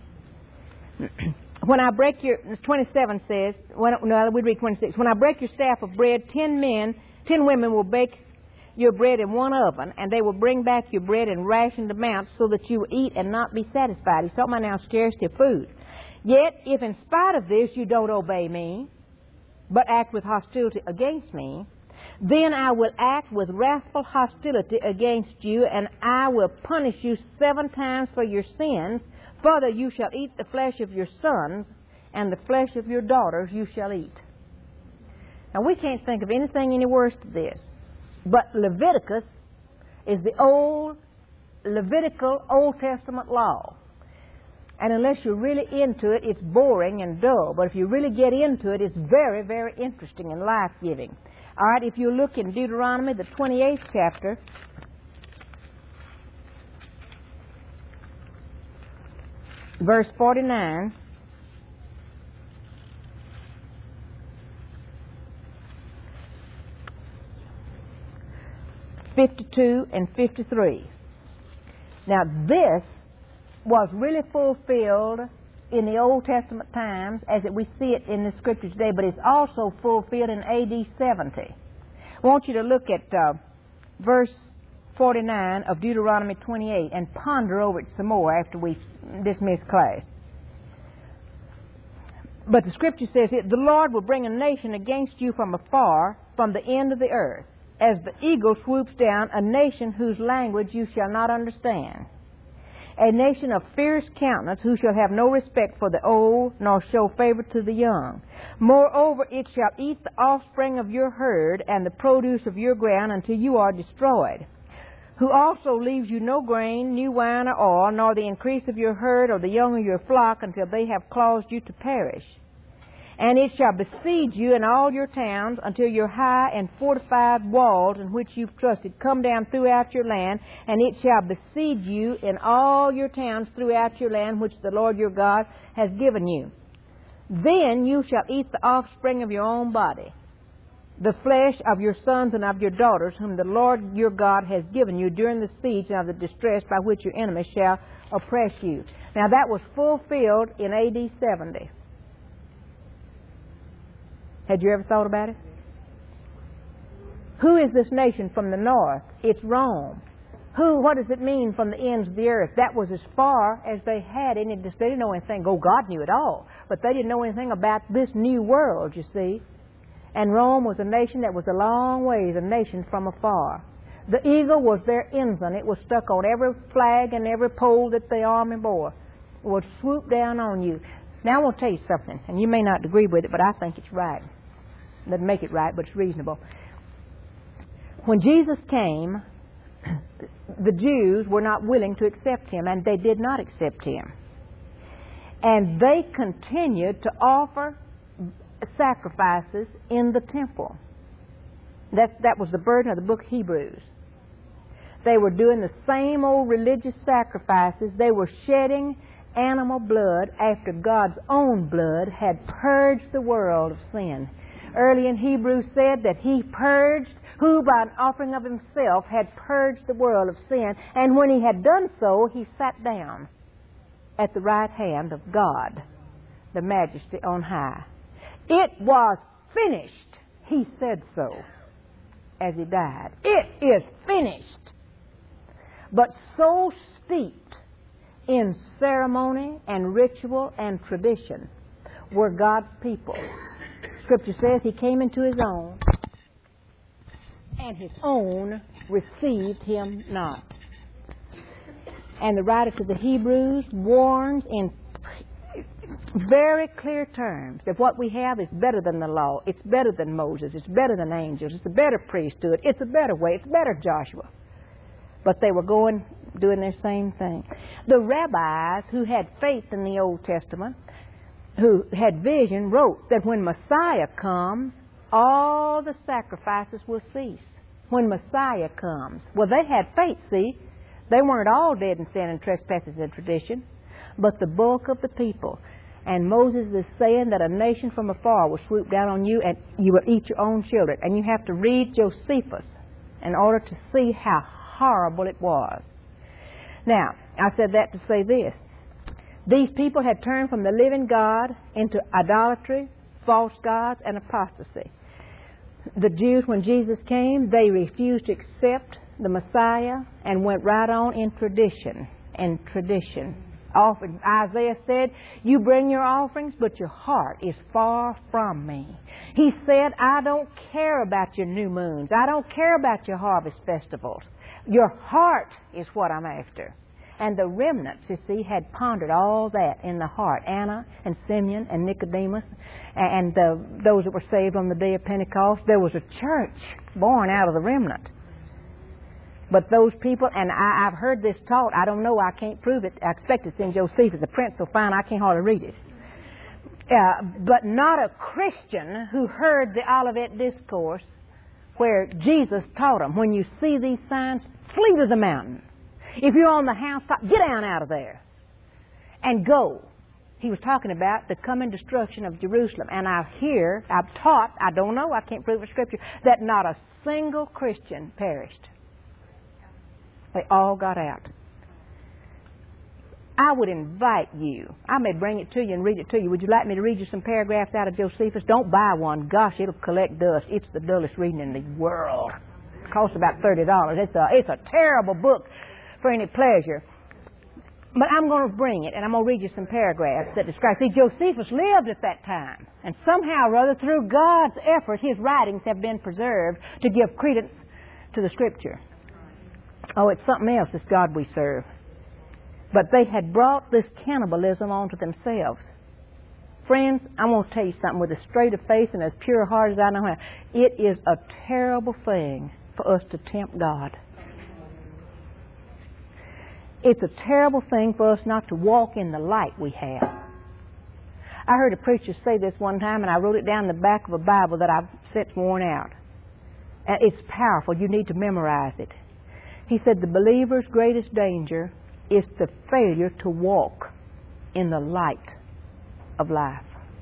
A: When I break your, 27 says, we read 26. When I break your staff of bread, 10 women will bake your bread in one oven, and they will bring back your bread in rationed amounts so that you will eat and not be satisfied. He's talking about now scarcity of food. Yet, if in spite of this you don't obey me, but act with hostility against me, then I will act with wrathful hostility against you, and I will punish you 7 times for your sins. Further, you shall eat the flesh of your sons, and the flesh of your daughters you shall eat. Now, we can't think of anything any worse than this. But Leviticus is the old Levitical Old Testament law. And unless you're really into it, it's boring and dull. But if you really get into it, it's very, very interesting and life-giving. All right, if you look in Deuteronomy, the 28th chapter, verse 49, (52 and 53). Now this was really fulfilled in the Old Testament times as we see it in the Scripture today, but it's also fulfilled in A.D. 70. I want you to look at verse 49 of Deuteronomy 28 and ponder over it some more after we dismiss class. But the Scripture says, the Lord will bring a nation against you from afar, from the end of the earth, as the eagle swoops down, a nation whose language you shall not understand. A nation of fierce countenance, who shall have no respect for the old, nor show favor to the young. Moreover, it shall eat the offspring of your herd and the produce of your ground until you are destroyed. Who also leaves you no grain, new wine or oil, nor the increase of your herd or the young of your flock, until they have caused you to perish. And it shall besiege you in all your towns until your high and fortified walls in which you've trusted come down throughout your land, and it shall besiege you in all your towns throughout your land which the Lord your God has given you. Then you shall eat the offspring of your own body, the flesh of your sons and of your daughters, whom the Lord your God has given you during the siege and of the distress by which your enemies shall oppress you. Now that was fulfilled in A.D. 70. Had you ever thought about it? Who is this nation from the north? It's Rome. What does it mean from the ends of the earth? That was as far as they had any. They didn't know anything. Oh, God knew it all. But they didn't know anything about this new world, you see. And Rome was a nation that was a long ways, a nation from afar. The eagle was their ensign. It was stuck on every flag and every pole that the army bore. It would swoop down on you. Now I want to tell you something, and you may not agree with it, but I think it's right. Doesn't make it right, but it's reasonable. When Jesus came, the Jews were not willing to accept Him, and they did not accept Him. And they continued to offer sacrifices in the temple. That was the burden of the book of Hebrews. They were doing the same old religious sacrifices. They were shedding animal blood after God's own blood had purged the world of sin. Early in Hebrews said that He purged, who by an offering of Himself had purged the world of sin. And when He had done so, He sat down at the right hand of God, the Majesty on high. It was finished. He said so as He died. It is finished. But so steeped in ceremony and ritual and tradition were God's people. Scripture says He came into His own, and His own received Him not. And the writer to the Hebrews warns in very clear terms that what we have is better than the law. It's better than Moses. It's better than angels. It's a better priesthood. It's a better way. It's better Joshua. But they were doing their same thing. The rabbis who had faith in the Old Testament, who had vision, wrote that when Messiah comes, all the sacrifices will cease. When Messiah comes. Well, they had faith, see. They weren't all dead in sin and trespasses and tradition, but the bulk of the people. And Moses is saying that a nation from afar will swoop down on you and you will eat your own children. And you have to read Josephus in order to see how horrible it was. Now, I said that to say this. These people had turned from the living God into idolatry, false gods, and apostasy. The Jews, when Jesus came, they refused to accept the Messiah and went right on in tradition and tradition. Isaiah said, you bring your offerings, but your heart is far from me. He said, I don't care about your new moons. I don't care about your harvest festivals. Your heart is what I'm after. And the remnants, you see, had pondered all that in the heart. Anna and Simeon and Nicodemus and those that were saved on the day of Pentecost. There was a church born out of the remnant. But those people, and I've heard this taught, I don't know, I can't prove it. I expect it's in Josephus. The print's so fine I can't hardly read it. But not a Christian who heard the Olivet Discourse where Jesus taught them, when you see these signs, flee to the mountain. If you're on the housetop, get down out of there and go. He was talking about the coming destruction of Jerusalem. And I've taught, I don't know, I can't prove it with Scripture, that not a single Christian perished. They all got out. I would invite you. I may bring it to you and read it to you. Would you like me to read you some paragraphs out of Josephus? Don't buy one. Gosh, it'll collect dust. It's the dullest reading in the world. It costs about $30. It's a terrible book for any pleasure. But I'm going to bring it, and I'm going to read you some paragraphs that describe. See, Josephus lived at that time. And somehow or other, through God's effort, his writings have been preserved to give credence to the Scripture. Oh, it's something else, this God we serve. But they had brought this cannibalism onto themselves. Friends, I'm going to tell you something with as straight a face and as pure a heart as I know how. It is a terrible thing for us to tempt God. It's a terrible thing for us not to walk in the light we have. I heard a preacher say this one time, and I wrote it down in the back of a Bible that I've since worn out. It's powerful. You need to memorize it. He said the believer's greatest danger is the failure to walk in the light of life.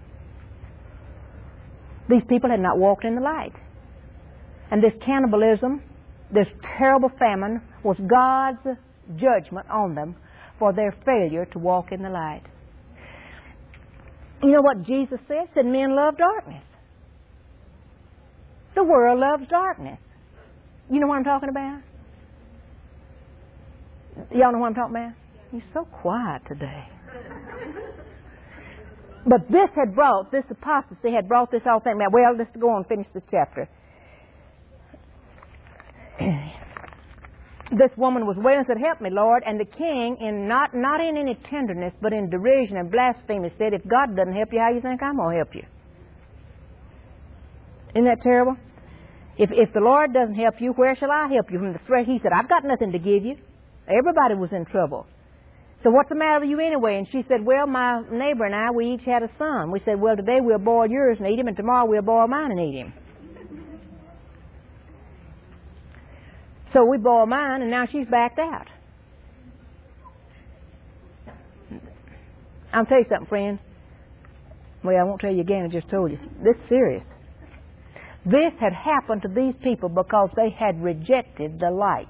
A: These people had not walked in the light. And this cannibalism, this terrible famine, was God's judgment on them for their failure to walk in the light. You know what Jesus said? He said men love darkness. The world loves darkness. You know what I'm talking about? Y'all know what I'm talking about? You're so quiet today. But this apostasy had brought this whole thing about. Well, let's go on and finish this chapter. This woman was wailing and said, help me, Lord. And the king, not in any tenderness, but in derision and blasphemy, said, if God doesn't help you, how do you think I'm going to help you? Isn't that terrible? If the Lord doesn't help you, where shall I help you? From the threat, he said, I've got nothing to give you. Everybody was in trouble. So what's the matter with you anyway? And she said, well, my neighbor and I, we each had a son. We said, well, today we'll boil yours and eat him, and tomorrow we'll boil mine and eat him. So we boiled mine, and now she's backed out. I'll tell you something, friends. Well, I won't tell you again, I just told you. This is serious. This had happened to these people because they had rejected the light.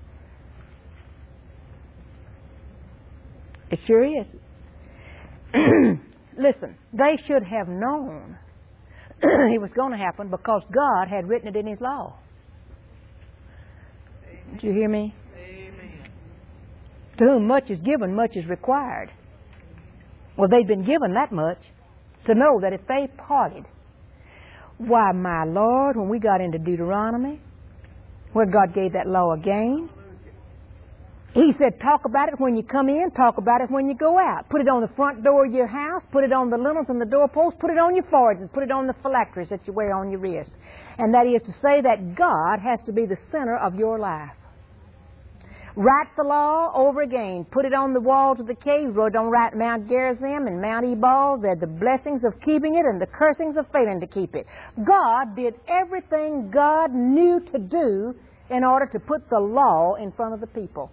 A: It sure is. Listen, they should have known it was going to happen because God had written it in His law. Did you hear me?
B: Amen.
A: To whom much is given, much is required. Well, they'd been given that much to know that if they parted, why, my Lord, when we got into Deuteronomy, where God gave that law again, He said, talk about it when you come in, talk about it when you go out. Put it on the front door of your house, put it on the lintels and the doorposts, put it on your forehead, and put it on the phylacteries that you wear on your wrist. And that is to say that God has to be the center of your life. Write the law over again. Put it on the walls of the cave. Don't write Mount Gerizim and Mount Ebal. They're the blessings of keeping it and the cursings of failing to keep it. God did everything God knew to do in order to put the law in front of the people.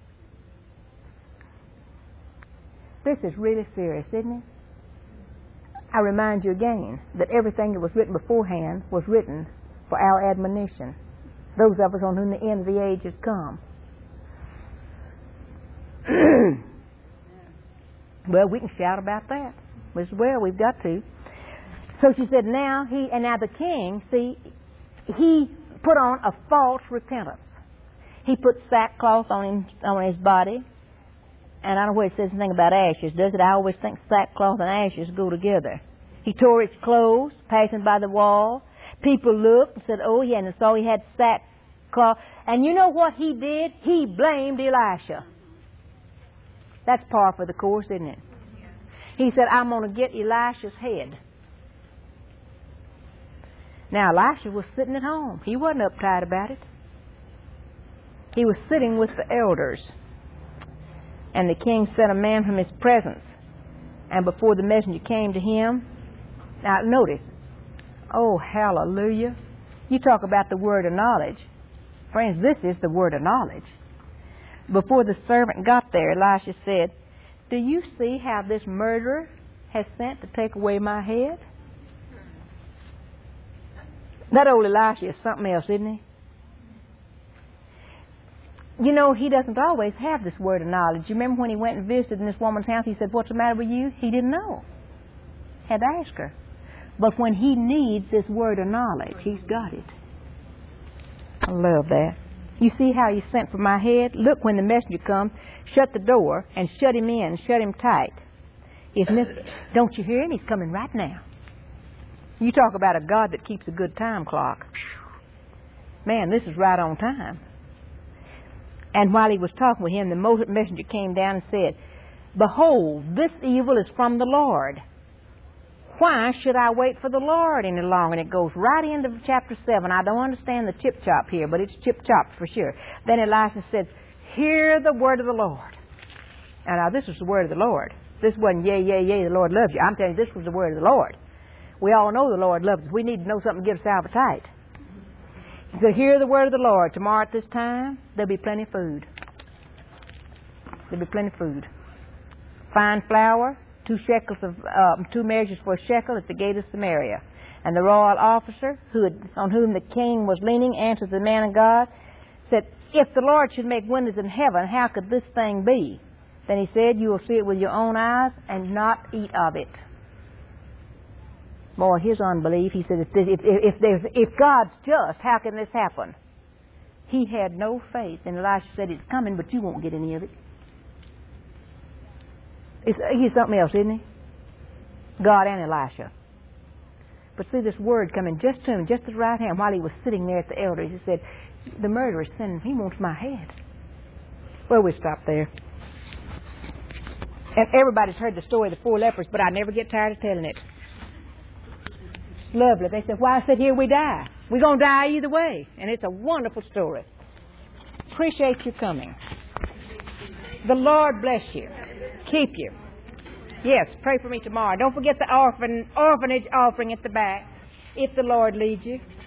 A: This is really serious, isn't it? I remind you again that everything that was written beforehand was written for our admonition, those of us on whom the end of the age has come. Well, we can shout about that as well. We've got to. So she said, now the king, see, he put on a false repentance. He put sackcloth on his body. And I don't know where it says anything about ashes, does it? I always think sackcloth and ashes go together. He tore his clothes, passing by the wall. People looked and said, oh, yeah, and saw he had sackcloth. And you know what he did? He blamed Elisha. That's par for the course, isn't it? He said, I'm going to get Elisha's head. Now, Elisha was sitting at home. He wasn't uptight about it. He was sitting with the elders. And the king sent a man from his presence. And before the messenger came to him, now notice, oh, hallelujah. You talk about the word of knowledge. Friends, this is the word of knowledge. Before the servant got there, Elisha said, do you see how this murderer has sent to take away my head? That old Elisha is something else, isn't he? You know, he doesn't always have this word of knowledge. You remember when he went and visited in this woman's house, he said, what's the matter with you? He didn't know. Had to ask her. But when he needs this word of knowledge, he's got it. I love that. You see how he sent for my head? Look, when the messenger comes, shut the door and shut him in, shut him tight. Don't you hear him? He's coming right now. You talk about a God that keeps a good time clock. Man, this is right on time. And while he was talking with him, the messenger came down and said, behold, this evil is from the Lord. Why should I wait for the Lord any longer? And it goes right into chapter 7. I don't understand the chip-chop here, but it's chip-chop for sure. Then Elisha said, hear the word of the Lord. And now this was the word of the Lord. This wasn't, yea, yea, yea, the Lord loves you. I'm telling you, this was the word of the Lord. We all know the Lord loves us. We need to know something to give us appetite. He said, hear the word of the Lord. Tomorrow at this time, there'll be plenty of food. There'll be plenty of food. Fine flour, 2 measures for a shekel at the gate of Samaria. And the royal officer, on whom the king was leaning, answered the man of God, said, if the Lord should make windows in heaven, how could this thing be? Then he said, you will see it with your own eyes and not eat of it. Boy, his unbelief, he said, if God's just, how can this happen? He had no faith. And Elisha said, it's coming, but you won't get any of it. He's something else, isn't he? God and Elisha. But see this word coming just to him, just at his right hand, while he was sitting there at the elders. He said, the murderer is sending, he wants my head. Well, we stop there. And everybody's heard the story of the 4 lepers, but I never get tired of telling it. It's lovely. They said, why sit here we die? We're going to die either way. And it's a wonderful story. Appreciate you coming. The Lord bless you. Keep you. Yes, pray for me tomorrow. Don't forget the orphanage offering at the back, if the Lord leads you.